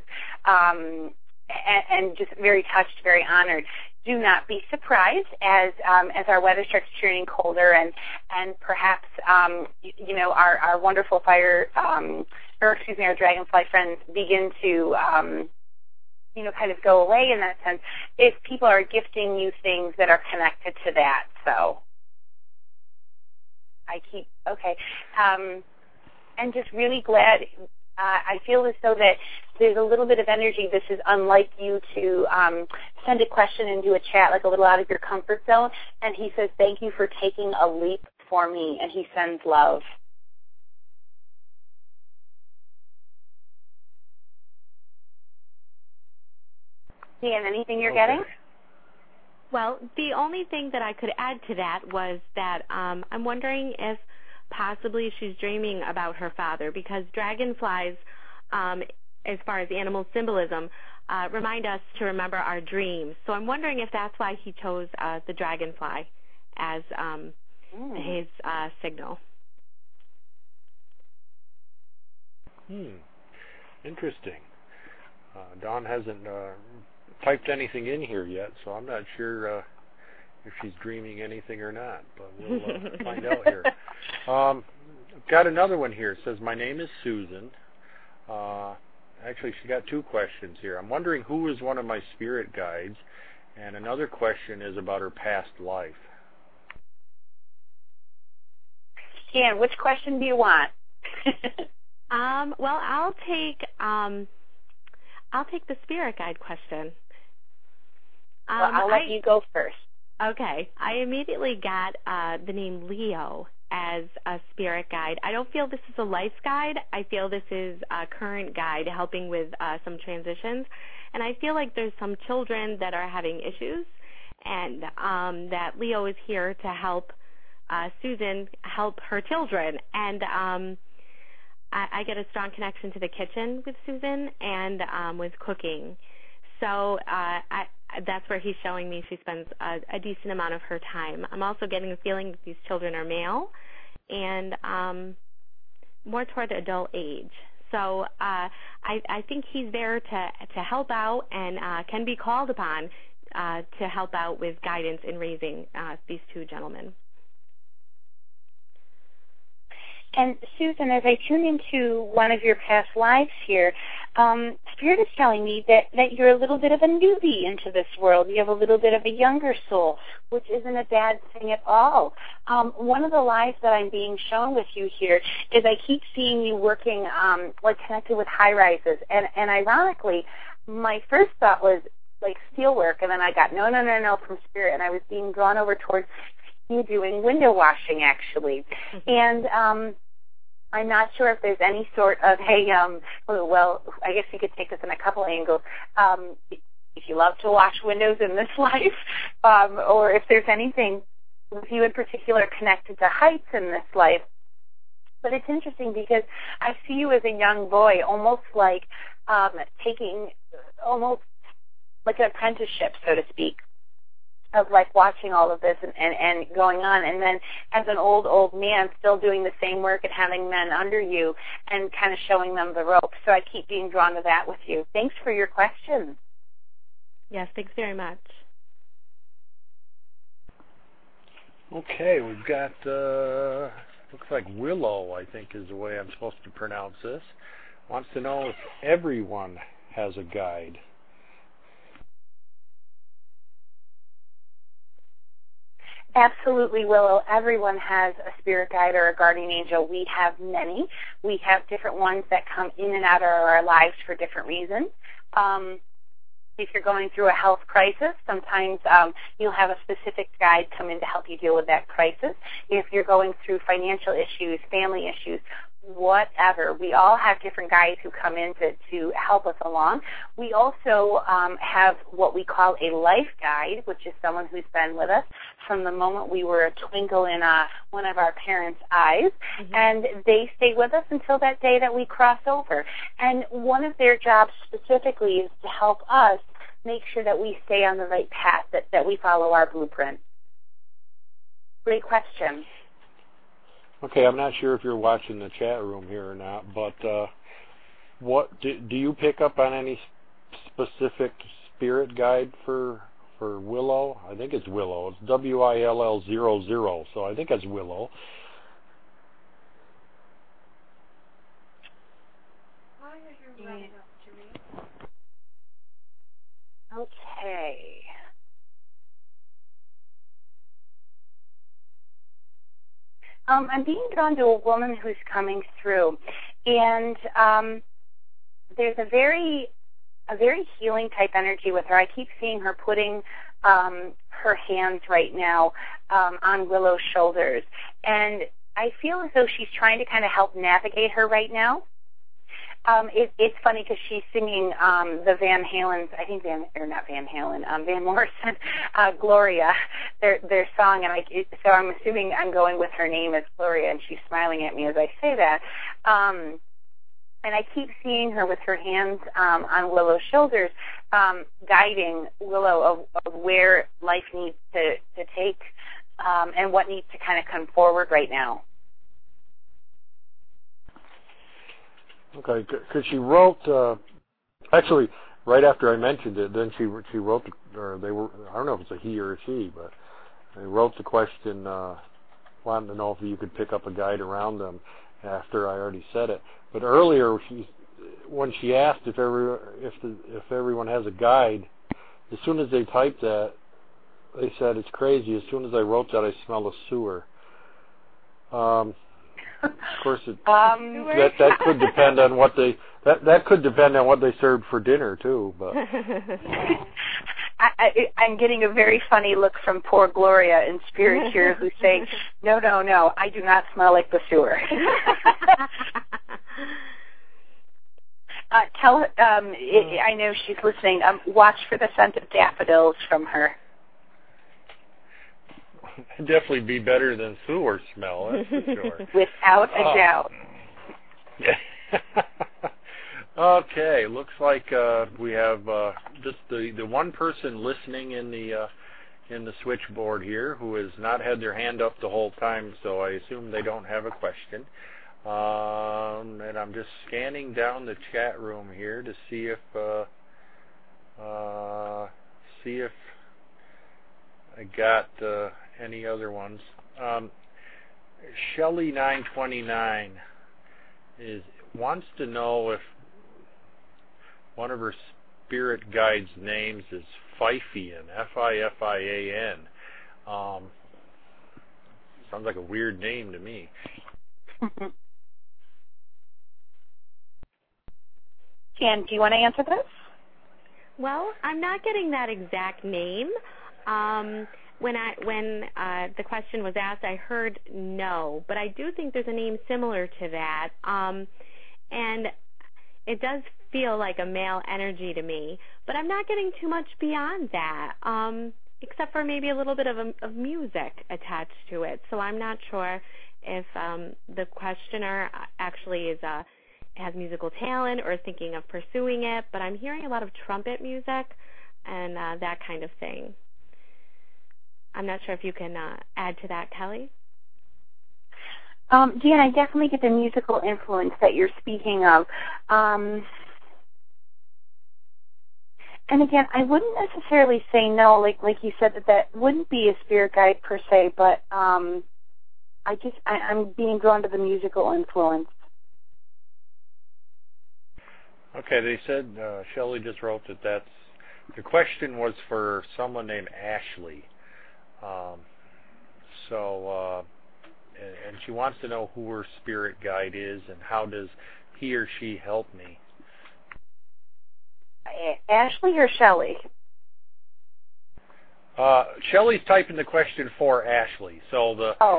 and just very touched, very honored. Do not be surprised as our weather starts turning colder and perhaps our wonderful our dragonfly friends begin to kind of go away in that sense. If people are gifting you things that are connected to that, so and just really glad. I feel as though that there's a little bit of energy. This is unlike you to send a question into a chat, like a little out of your comfort zone. And he says, thank you for taking a leap for me. And he sends love. Dan, anything you're getting? Well, the only thing that I could add to that was that I'm wondering if possibly she's dreaming about her father, because dragonflies, as far as animal symbolism, remind us to remember our dreams. So I'm wondering if that's why he chose the dragonfly as his signal. Interesting. Dawn hasn't typed anything in here yet, so I'm not sure if she's dreaming anything or not, but we'll find out here. Got another one here. It says, my name is Susan. Actually, she got two questions here. I'm wondering who is one of my spirit guides, and another question is about her past life. Dan, which question do you want? Well, I'll take the spirit guide question. Well, I'll let you go first. Okay. I immediately got the name Leo as a spirit guide. I don't feel this is a life guide. I feel this is a current guide helping with some transitions. And I feel like there's some children that are having issues, and that Leo is here to help Susan help her children. And I get a strong connection to the kitchen with Susan and with cooking. So that's where he's showing me she spends a decent amount of her time. I'm also getting a feeling that these children are male and more toward adult age. So I think he's there to help out and can be called upon to help out with guidance in raising these two gentlemen. And Susan, as I tune into one of your past lives here, Spirit is telling me that you're a little bit of a newbie into this world. You have a little bit of a younger soul, which isn't a bad thing at all. One of the lives that I'm being shown with you here is I keep seeing you working like connected with high rises. And ironically, my first thought was like steelwork, and then I got no from Spirit, and I was being drawn over towards you doing window washing, actually. And I'm not sure if there's any sort of, well, I guess you could take this in a couple angles. If you love to wash windows in this life, or if there's anything with you in particular connected to heights in this life. But it's interesting because I see you as a young boy, almost like taking almost like an apprenticeship, so to speak, of like watching all of this and going on, and then as an old man still doing the same work and having men under you and kind of showing them the ropes. So I keep being drawn to that with you. Thanks for your question. Yes, thanks very much. Okay, we've got, looks like Willow, I think is the way I'm supposed to pronounce this. Wants to know if everyone has a guide. Absolutely, Willow. Everyone has a spirit guide or a guardian angel. We have many. We have different ones that come in and out of our lives for different reasons. If you're going through a health crisis, sometimes you'll have a specific guide come in to help you deal with that crisis. If you're going through financial issues, family issues, whatever, we all have different guides who come in to help us along. We also have what we call a life guide, which is someone who's been with us from the moment we were a twinkle in one of our parents' eyes, and they stay with us until that day that we cross over. And one of their jobs specifically is to help us make sure that we stay on the right path, that we follow our blueprint. Great question. Okay, I'm not sure if you're watching the chat room here or not, but what do you pick up on any specific spirit guide for Willow? I think it's Willow. It's WILL00, so I think it's Willow. Okay. I'm being drawn to a woman who's coming through, and there's a very healing type energy with her. I keep seeing her putting her hands right now on Willow's shoulders, and I feel as though she's trying to kind of help navigate her right now. It's funny because she's singing the Van Halen's, I think Van Morrison, Gloria, their song, and so I'm assuming I'm going with her name as Gloria, and she's smiling at me as I say that. And I keep seeing her with her hands on Willow's shoulders, guiding Willow of where life needs to take and what needs to kind of come forward right now. Okay, because she wrote, actually, right after I mentioned it, then she wrote, or they were, I don't know if it's a he or a she, but they wrote the question, wanting to know if you could pick up a guide around them after I already said it. But earlier, when she asked if everyone has a guide, as soon as they typed that, they said it's crazy. As soon as I wrote that, I smell a sewer. Of course, that could depend on what they served for dinner too. But I'm getting a very funny look from poor Gloria in spirit here, who's saying, "No, I do not smell like the sewer." Tell her, I know she's listening. Watch for the scent of daffodils from her. Definitely be better than sewer smell, that's for sure. Without a doubt. Okay, looks like we have just the one person listening in the switchboard here who has not had their hand up the whole time, so I assume they don't have a question. And I'm just scanning down the chat room here to see if I got any other ones. Shelly929 wants to know if one of her spirit guides' names is Fifian, F-I-F-I-A-N. Sounds like a weird name to me. Jan, do you want to answer this? Well, I'm not getting that exact name. When the question was asked, I heard no, but I do think there's a name similar to that, and it does feel like a male energy to me, but I'm not getting too much beyond that, except for maybe a little bit of music attached to it. So I'm not sure if the questioner actually has musical talent or is thinking of pursuing it, but I'm hearing a lot of trumpet music and that kind of thing. I'm not sure if you can add to that, Kelly. Jan, I definitely get the musical influence that you're speaking of. And again, I wouldn't necessarily say no, like you said, that wouldn't be a spirit guide per se, but I'm being drawn to the musical influence. Okay, they said, Shelley just wrote that the question was for someone named Ashley. And she wants to know who her spirit guide is and how does he or she help me. Ashley or Shelley? Shelley's typing the question for Ashley. So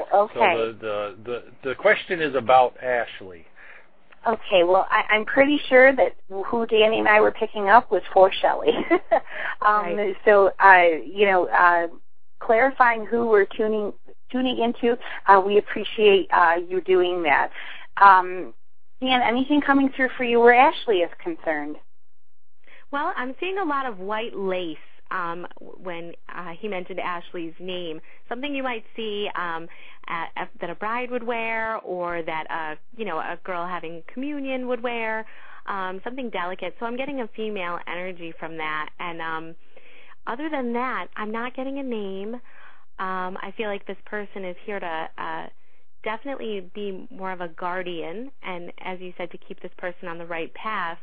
the question is about Ashley. Okay, well, I'm pretty sure that who Danny and I were picking up was for Shelley. Right. So, clarifying who we're tuning into, we appreciate you doing that. Dan, anything coming through for you where Ashley is concerned? Well, I'm seeing a lot of white lace when he mentioned Ashley's name. Something you might see that a bride would wear, or that a girl having communion would wear. Something delicate. So I'm getting a female energy from that. And other than that, I'm not getting a name. I feel like this person is here to definitely be more of a guardian, and as you said, to keep this person on the right path.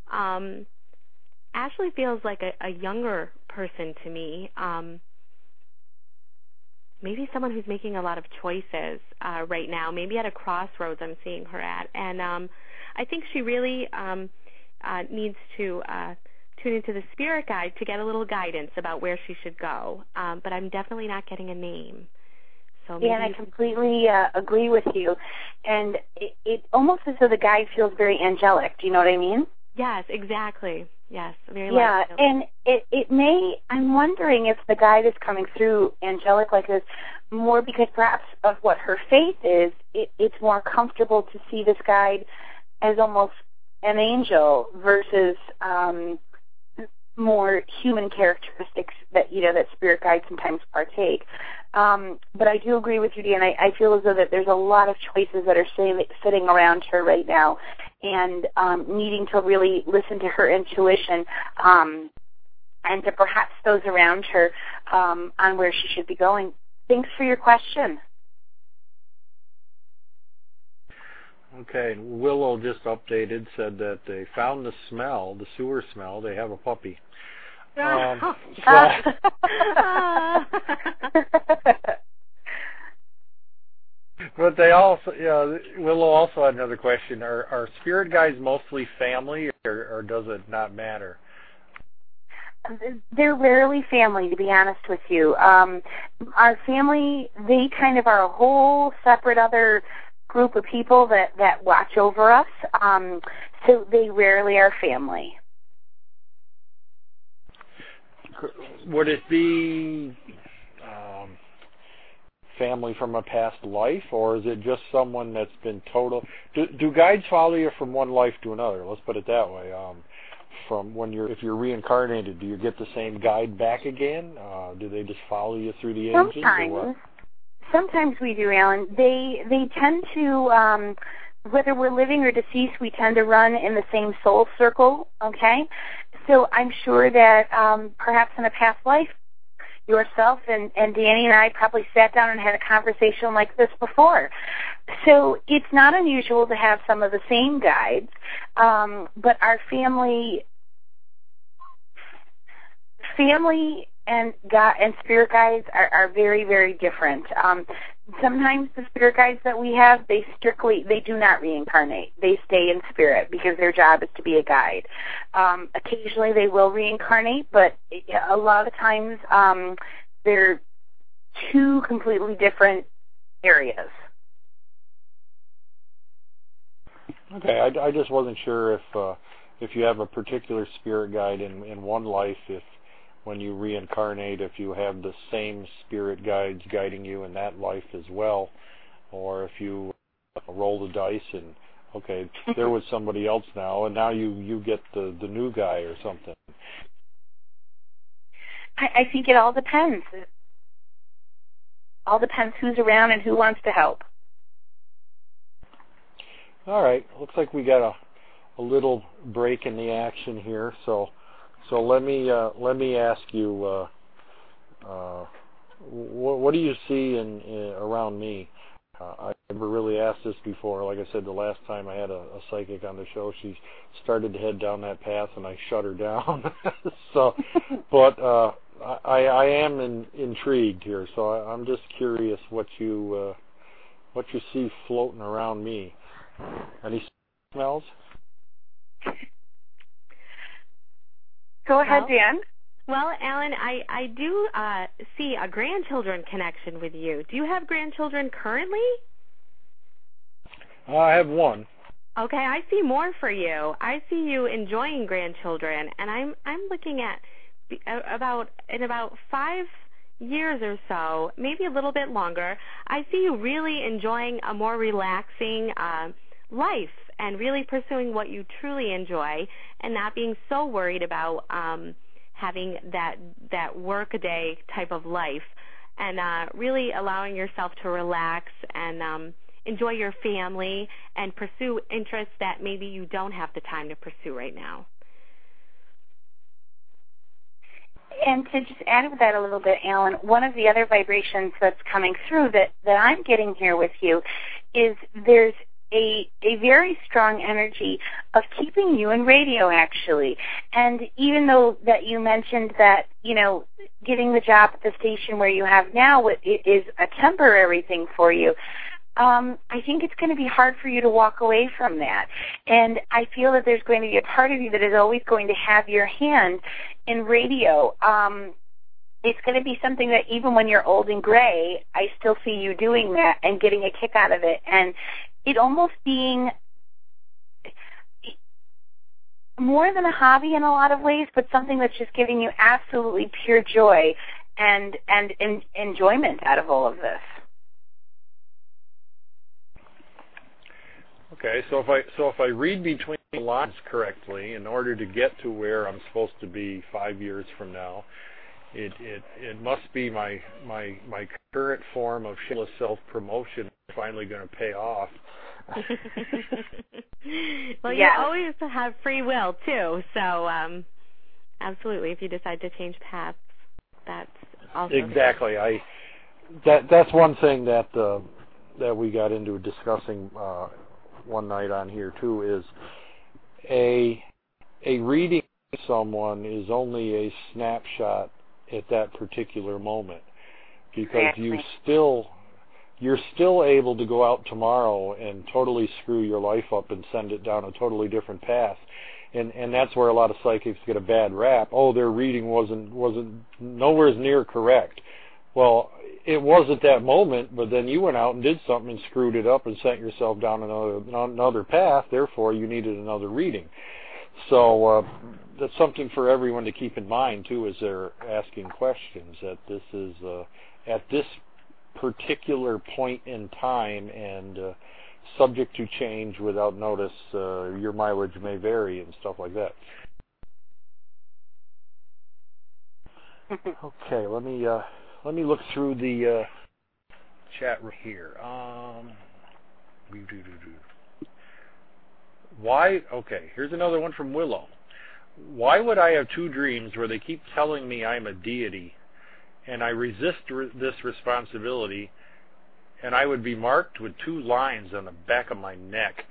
Ashley feels like a younger person to me. Maybe someone who's making a lot of choices right now. Maybe at a crossroads I'm seeing her at. And I think she really needs to tune into the spirit guide to get a little guidance about where she should go. But I'm definitely not getting a name. So yeah, and I completely agree with you. And it almost as though the guide feels very angelic. Do you know what I mean? Yes, exactly. Yes, very yeah, and it may, I'm wondering if the guide is coming through angelic like this more because perhaps of what her faith is, it's more comfortable to see this guide as almost an angel versus more human characteristics that, that spirit guides sometimes partake. But I do agree with you, Dan. I feel as though that there's a lot of choices that are sitting around her right now, and needing to really listen to her intuition and to perhaps those around her on where she should be going. Thanks for your question. Okay, Willow just updated, said that they found the smell, the sewer smell. They have a puppy. But they also, Willow also had another question. Are spirit guides mostly family, or does it not matter? They're rarely family, to be honest with you. Our family, they kind of are a whole separate other group of people that watch over us. So they rarely are family. Would it be family from a past life, or is it just someone that's been total? Do guides follow you from one life to another? Let's put it that way. From when if you're reincarnated, do you get the same guide back again? Do they just follow you through the ages? Sometimes. Or what? Sometimes we do, Alan. They tend to, whether we're living or deceased, we tend to run in the same soul circle, okay? So I'm sure that perhaps in a past life, yourself and Danny and I probably sat down and had a conversation like this before. So it's not unusual to have some of the same guides, but our family and spirit guides are very, very different. Sometimes the spirit guides that we have, they do not reincarnate. They stay in spirit because their job is to be a guide. Occasionally they will reincarnate, but a lot of times they're two completely different areas. Okay, I just wasn't sure if you have a particular spirit guide in one life, if when you reincarnate, if you have the same spirit guides guiding you in that life as well, or if you roll the dice and, okay, there was somebody else now, and now you get the new guy or something. I think it all depends. All depends who's around and who wants to help. All right, looks like we got a little break in the action here, so let me ask you, what do you see around me? I never really asked this before. Like I said, the last time I had a psychic on the show, she started to head down that path, and I shut her down. But I am intrigued here, so I'm just curious what you see floating around me. Any smells? Go ahead, Dan. Well, Alan, I do see a grandchildren connection with you. Do you have grandchildren currently? I have one. Okay, I see more for you. I see you enjoying grandchildren, and I'm looking at about 5 years or so, maybe a little bit longer. I see you really enjoying a more relaxing life and really pursuing what you truly enjoy, and not being so worried about having that work-a-day type of life, and really allowing yourself to relax and enjoy your family and pursue interests that maybe you don't have the time to pursue right now. And to just add to that a little bit, Alan, one of the other vibrations that's coming through that I'm getting here with you is there's a very strong energy of keeping you in radio, actually. And even though that you mentioned that, getting the job at the station where you have now is a temporary thing for you, I think it's going to be hard for you to walk away from that. And I feel that there's going to be a part of you that is always going to have your hand in radio. It's going to be something that even when you're old and gray, I still see you doing that and getting a kick out of it. And it almost being more than a hobby in a lot of ways, but something that's just giving you absolutely pure joy and enjoyment out of all of this. Okay, so if I read between the lines correctly, in order to get to where I'm supposed to be 5 years from now, it must be my current form of shameless self-promotion finally going to pay off. Well, you always have free will too, so absolutely, if you decide to change paths, that's also exactly. That's one thing that we got into discussing one night on here too, is a reading someone is only a snapshot at that particular moment, because you're still able to go out tomorrow and totally screw your life up and send it down a totally different path. And that's where a lot of psychics get a bad rap. Oh, their reading wasn't nowhere near correct. Well, it was at that moment, but then you went out and did something and screwed it up and sent yourself down another path. Therefore, you needed another reading. So that's something for everyone to keep in mind too, as they're asking questions. That this is at this particular point in time and subject to change without notice. Your mileage may vary and stuff like that. Okay, let me look through the chat right here. Why? Okay, here's another one from Willow. Why would I have two dreams where they keep telling me I'm a deity, and I resist this responsibility, and I would be marked with two lines on the back of my neck?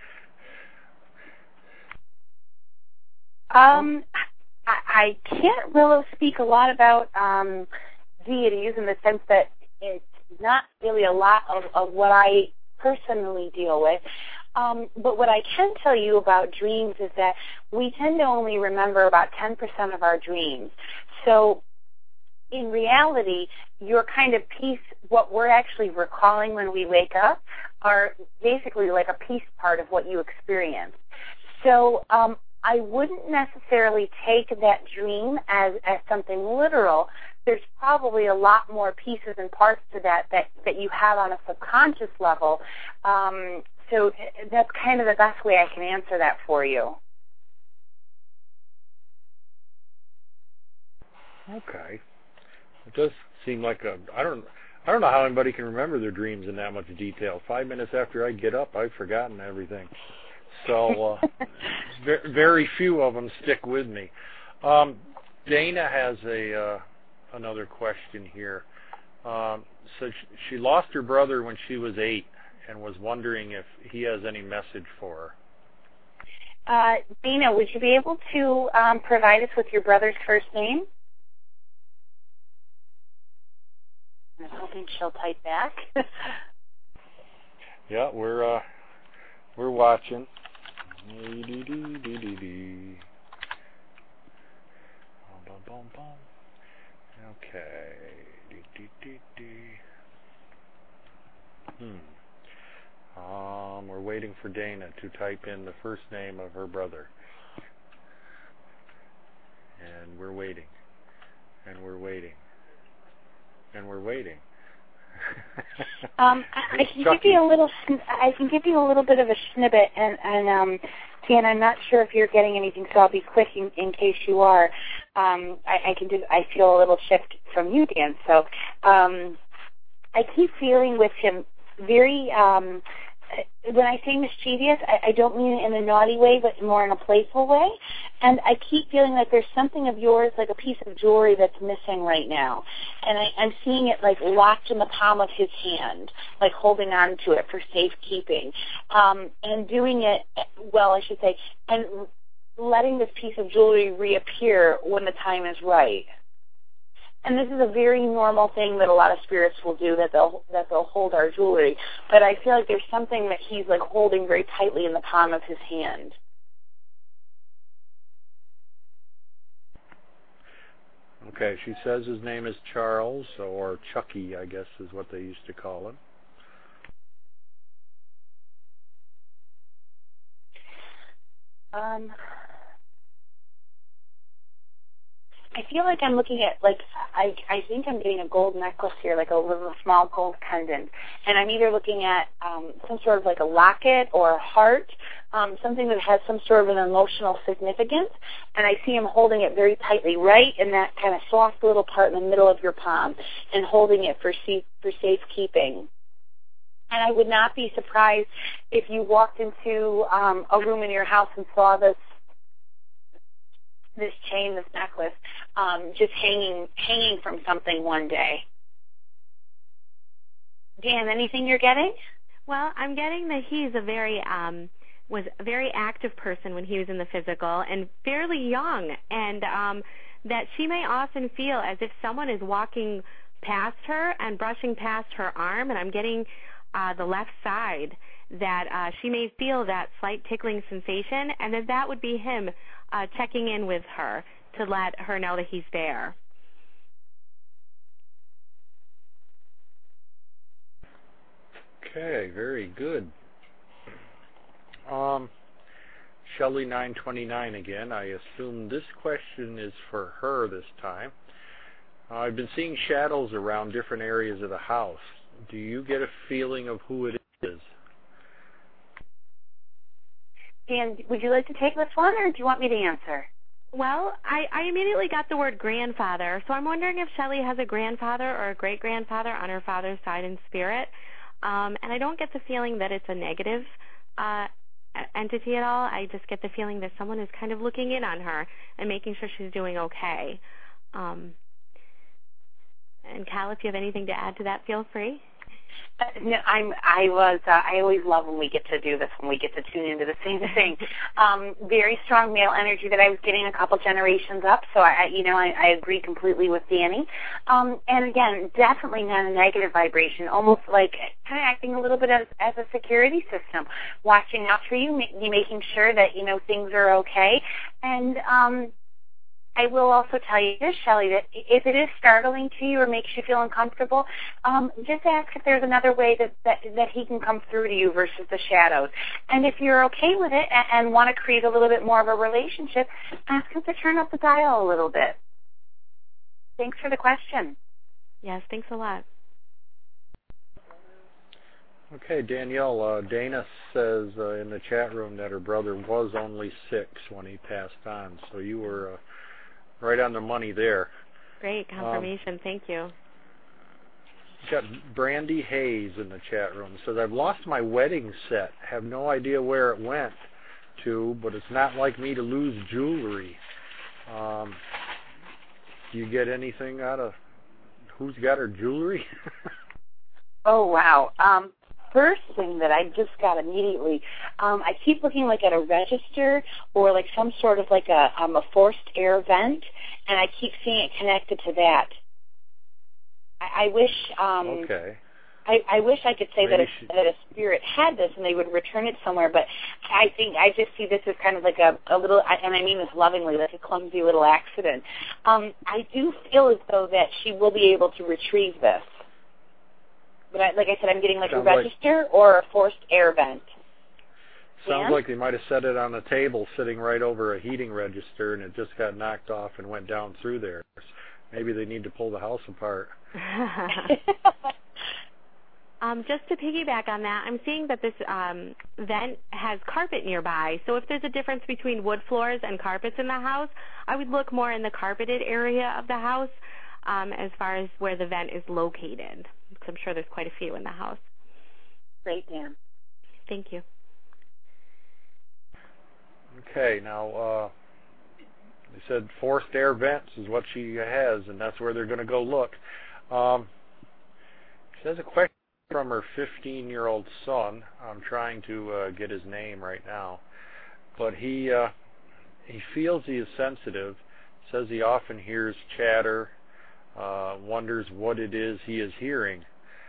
I can't really speak a lot about deities in the sense that it's not really a lot of what I personally deal with. But what I can tell you about dreams is that we tend to only remember about 10% of our dreams. So in reality, your kind of piece, what we're actually recalling when we wake up, are basically like a piece part of what you experienced. So I wouldn't necessarily take that dream as something literal. There's probably a lot more pieces and parts to that you have on a subconscious level. So that's kind of the best way I can answer that for you. Okay. It does seem like I don't know how anybody can remember their dreams in that much detail. 5 minutes after I get up, I've forgotten everything. So very few of them stick with me. Dana has another question here. So she lost her brother when she was 8 and was wondering if he has any message for her. Dana, would you be able to provide us with your brother's first name? I'm hoping she'll type back. Yeah, we're watching. Okay. We're waiting for Dana to type in the first name of her brother. And we're waiting. And we're waiting. And we're waiting. I can give you a little bit of a snippet, and Dan, I'm not sure if you're getting anything, so I'll be quick in case you are. I feel a little shift from you, Dan. So I keep feeling with him very. When I say mischievous, I don't mean it in a naughty way, but more in a playful way. And I keep feeling like there's something of yours, like a piece of jewelry that's missing right now. And I'm seeing it like locked in the palm of his hand, like holding on to it for safekeeping. And doing it, well, I should say, and letting this piece of jewelry reappear when the time is right. And this is a very normal thing that a lot of spirits will do, that they'll hold our jewelry. But I feel like there's something that he's like holding very tightly in the palm of his hand. Okay, she says his name is Charles, or Chucky, I guess is what they used to call him. I feel like I'm looking at, like, I think I'm getting a gold necklace here, like a little small gold pendant. And I'm either looking at some sort of like a locket or a heart, something that has some sort of an emotional significance. And I see him holding it very tightly, right in that kind of soft little part in the middle of your palm, and holding it for safekeeping. And I would not be surprised if you walked into a room in your house and saw this chain, this necklace, just hanging from something one day. Dan, anything you're getting? Well, I'm getting that he's a very was a very active person when he was in the physical and fairly young, and that she may often feel as if someone is walking past her and brushing past her arm, and I'm getting the left side, that she may feel that slight tickling sensation, and that would be him checking in with her to let her know that he's there. Okay, very good. Shelley 929 again. I assume this question is for her this time. I've been seeing shadows around different areas of the house. Do you get a feeling of who it is? Dan, would you like to take this one, or do you want me to answer? Well, I immediately got the word grandfather, so I'm wondering if Shelley has a grandfather or a great-grandfather on her father's side in spirit. And I don't get the feeling that it's a negative entity at all. I just get the feeling that someone is kind of looking in on her and making sure she's doing okay. And Cal, if you have anything to add to that, feel free. No, I always love when we get to do this, when we get to tune into the same thing. Very strong male energy that I was getting a couple generations up, so I agree completely with Danny. And again, definitely not a negative vibration, almost like kind of acting a little bit as a security system, watching out for you, making sure that, things are okay. And I will also tell you this, Shelley, that if it is startling to you or makes you feel uncomfortable, just ask if there's another way that he can come through to you versus the shadows. And if you're okay with it and want to create a little bit more of a relationship, ask him to turn up the dial a little bit. Thanks for the question. Yes, thanks a lot. Okay, Danielle, Dana says in the chat room that her brother was only 6 when he passed on, so you were right on the money there. Great confirmation. Thank you. Got Brandy Hayes in the chat room. Says, I've lost my wedding set. Have no idea where it went to, but it's not like me to lose jewelry. Do you get anything out of who's got her jewelry? Oh, wow. First thing that I just got immediately, I keep looking like at a register or like some sort of like a forced air vent, and I keep seeing it connected to that. I wish okay. I wish I could say that a spirit had this and they would return it somewhere, but I think I just see this as kind of like a little, and I mean this lovingly, like a clumsy little accident. I do feel as though that she will be able to retrieve this. But like I said, I'm getting like a register or a forced air vent. Sounds like they might have set it on a table sitting right over a heating register, and it just got knocked off and went down through there. Maybe they need to pull the house apart. Just to piggyback on that, I'm seeing that this vent has carpet nearby. So if there's a difference between wood floors and carpets in the house, I would look more in the carpeted area of the house as far as where the vent is located. I'm sure there's quite a few in the house. Great, Dan. Thank you. Okay, now they said forced air vents is what she has, and that's where they're going to go look. She has a question from her 15-year-old son. I'm trying to get his name right now, but he feels he is sensitive. Says he often hears chatter. Wonders what it is he is hearing.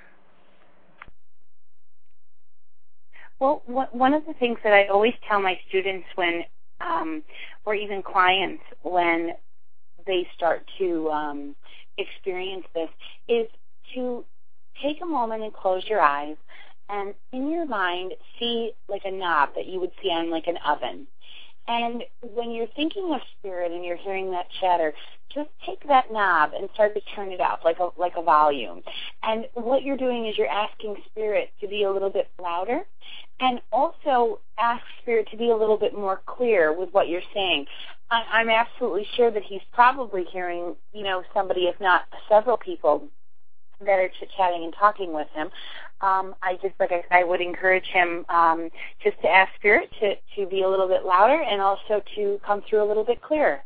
Well, one of the things that I always tell my students when, or even clients when they start to experience this, is to take a moment and close your eyes and in your mind see like a knob that you would see on like an oven. And when you're thinking of spirit and you're hearing that chatter, just take that knob and start to turn it up like a volume. And what you're doing is you're asking spirit to be a little bit louder, and also ask spirit to be a little bit more clear with what you're saying. I'm absolutely sure that he's probably hearing, somebody, if not several people, that are chit-chatting and talking with him. I would encourage him just to ask Spirit to be a little bit louder and also to come through a little bit clearer.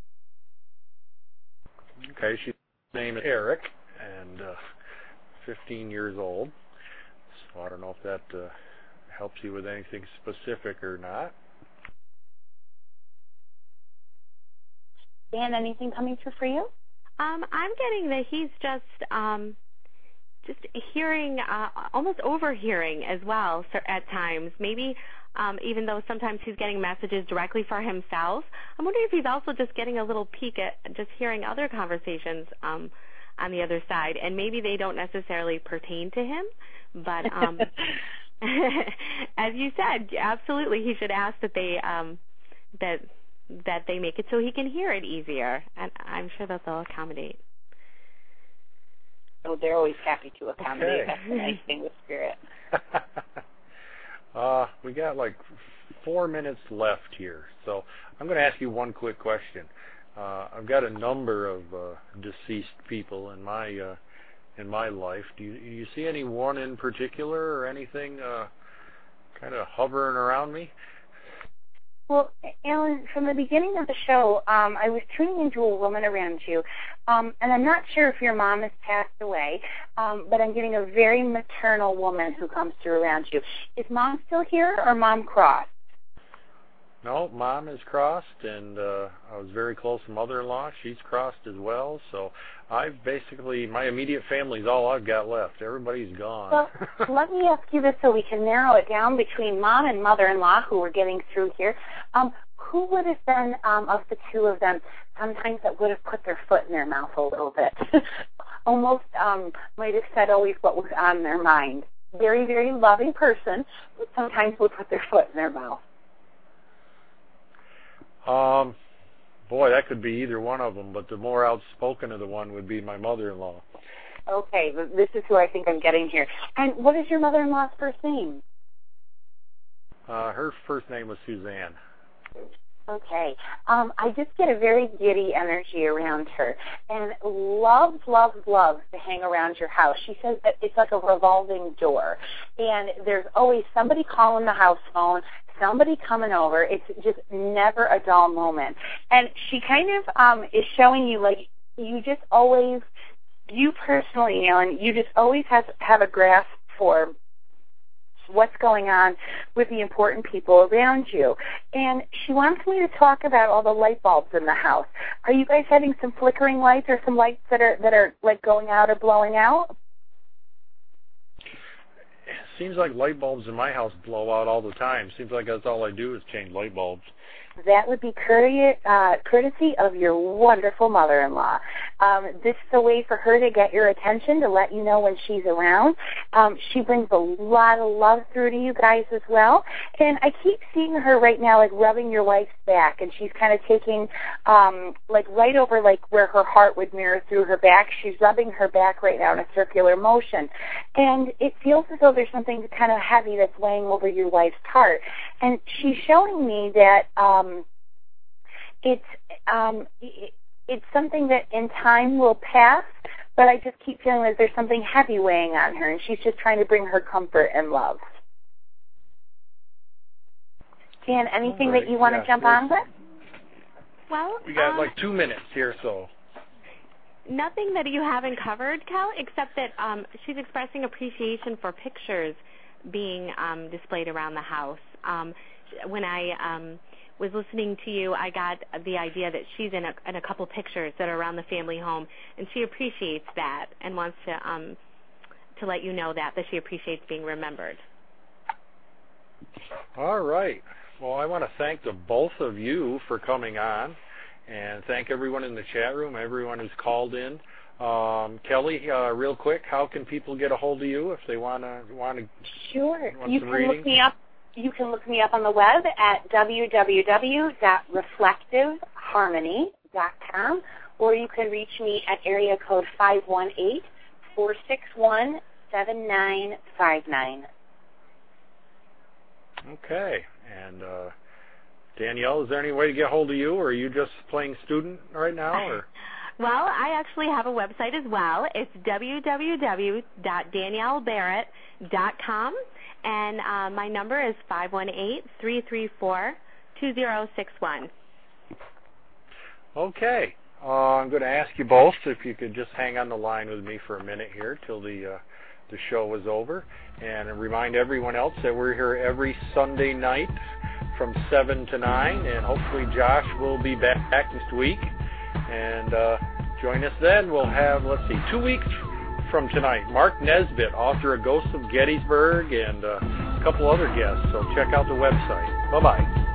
Okay, his name is Eric, and 15 years old. So I don't know if that helps you with anything specific or not. Dan, anything coming through for you? I'm getting that he's just hearing, almost overhearing as well at times. Maybe even though sometimes he's getting messages directly for himself, I'm wondering if he's also just getting a little peek at just hearing other conversations on the other side, and maybe they don't necessarily pertain to him, but as you said, absolutely, he should ask that they that they make it so he can hear it easier, and I'm sure that they'll accommodate. Oh, they're always happy to accommodate. Okay. That's the nice thing with Spirit. We got like 4 minutes left here, so I'm going to ask you one quick question. I've got a number of deceased people in my life. Do you see any one in particular or anything kind of hovering around me? Well, Alan, from the beginning of the show, I was tuning into a woman around you, and I'm not sure if your mom has passed away, but I'm getting a very maternal woman who comes through around you. Is Mom still here, or Mom crossed? No, Mom is crossed, and I was very close to Mother-in-law. She's crossed as well, so I've basically, my immediate family is all I've got left. Everybody's gone. Well, let me ask you this so we can narrow it down between Mom and Mother-in-law who we're getting through here. Who would have been, of the two of them, sometimes that would have put their foot in their mouth a little bit? Almost might have said always what was on their mind. Very, very loving person, but sometimes would put their foot in their mouth. Boy, that could be either one of them, but the more outspoken of the one would be my mother-in-law. Okay, this is who I think I'm getting here. And what is your mother-in-law's first name? Her first name was Suzanne. Okay. I just get a very giddy energy around her, and loves to hang around your house. She says that it's like a revolving door, and there's always somebody calling the house phone, somebody coming over. It's just never a dull moment. And she kind of is showing you, like, you just always, you personally, Alan, you just always have a grasp for what's going on with the important people around you. And she wants me to talk about all the light bulbs in the house. Are you guys having some flickering lights or some lights that are like going out or blowing out? It seems like light bulbs in my house blow out all the time. Seems like that's all I do is change light bulbs. That would be courtesy of your wonderful mother-in-law. This is a way for her to get your attention, to let you know when she's around. She brings a lot of love through to you guys as well. And I keep seeing her right now, like, rubbing your wife's back, and she's kind of taking, like, right over, like, where her heart would mirror through her back. She's rubbing her back right now in a circular motion. And it feels as though there's something kind of heavy that's weighing over your wife's heart. And she's showing me that it's something that in time will pass, but I just keep feeling that there's something heavy weighing on her, and she's just trying to bring her comfort and love. Dan, anything that you want to jump on with? Well, we got like 2 minutes here, so. Nothing that you haven't covered, Cal, except that she's expressing appreciation for pictures being displayed around the house. When I was listening to you, I got the idea that she's in a couple pictures that are around the family home, and she appreciates that and wants to let you know that she appreciates being remembered. All right. Well, I want to thank the both of you for coming on, and thank everyone in the chat room, everyone who's called in. Kelly, real quick, how can people get a hold of you if they want to? Sure. You can look me up. You can look me up on the web at www.reflectiveharmony.com, or you can reach me at area code 518-461-7959. Okay. And Danielle, is there any way to get a hold of you, or are you just playing student right now? Or? Well, I actually have a website as well. It's www.daniellebarrett.com. And my number is 518-334-2061. Okay. I'm going to ask you both if you could just hang on the line with me for a minute here till the the show was over, and remind everyone else that we're here every Sunday night from 7 to 9, and hopefully Josh will be back next week. And join us then. We'll have, 2 weeks from tonight, Mark Nesbitt, author of Ghosts of Gettysburg, and a couple other guests. So check out the website. Bye-bye.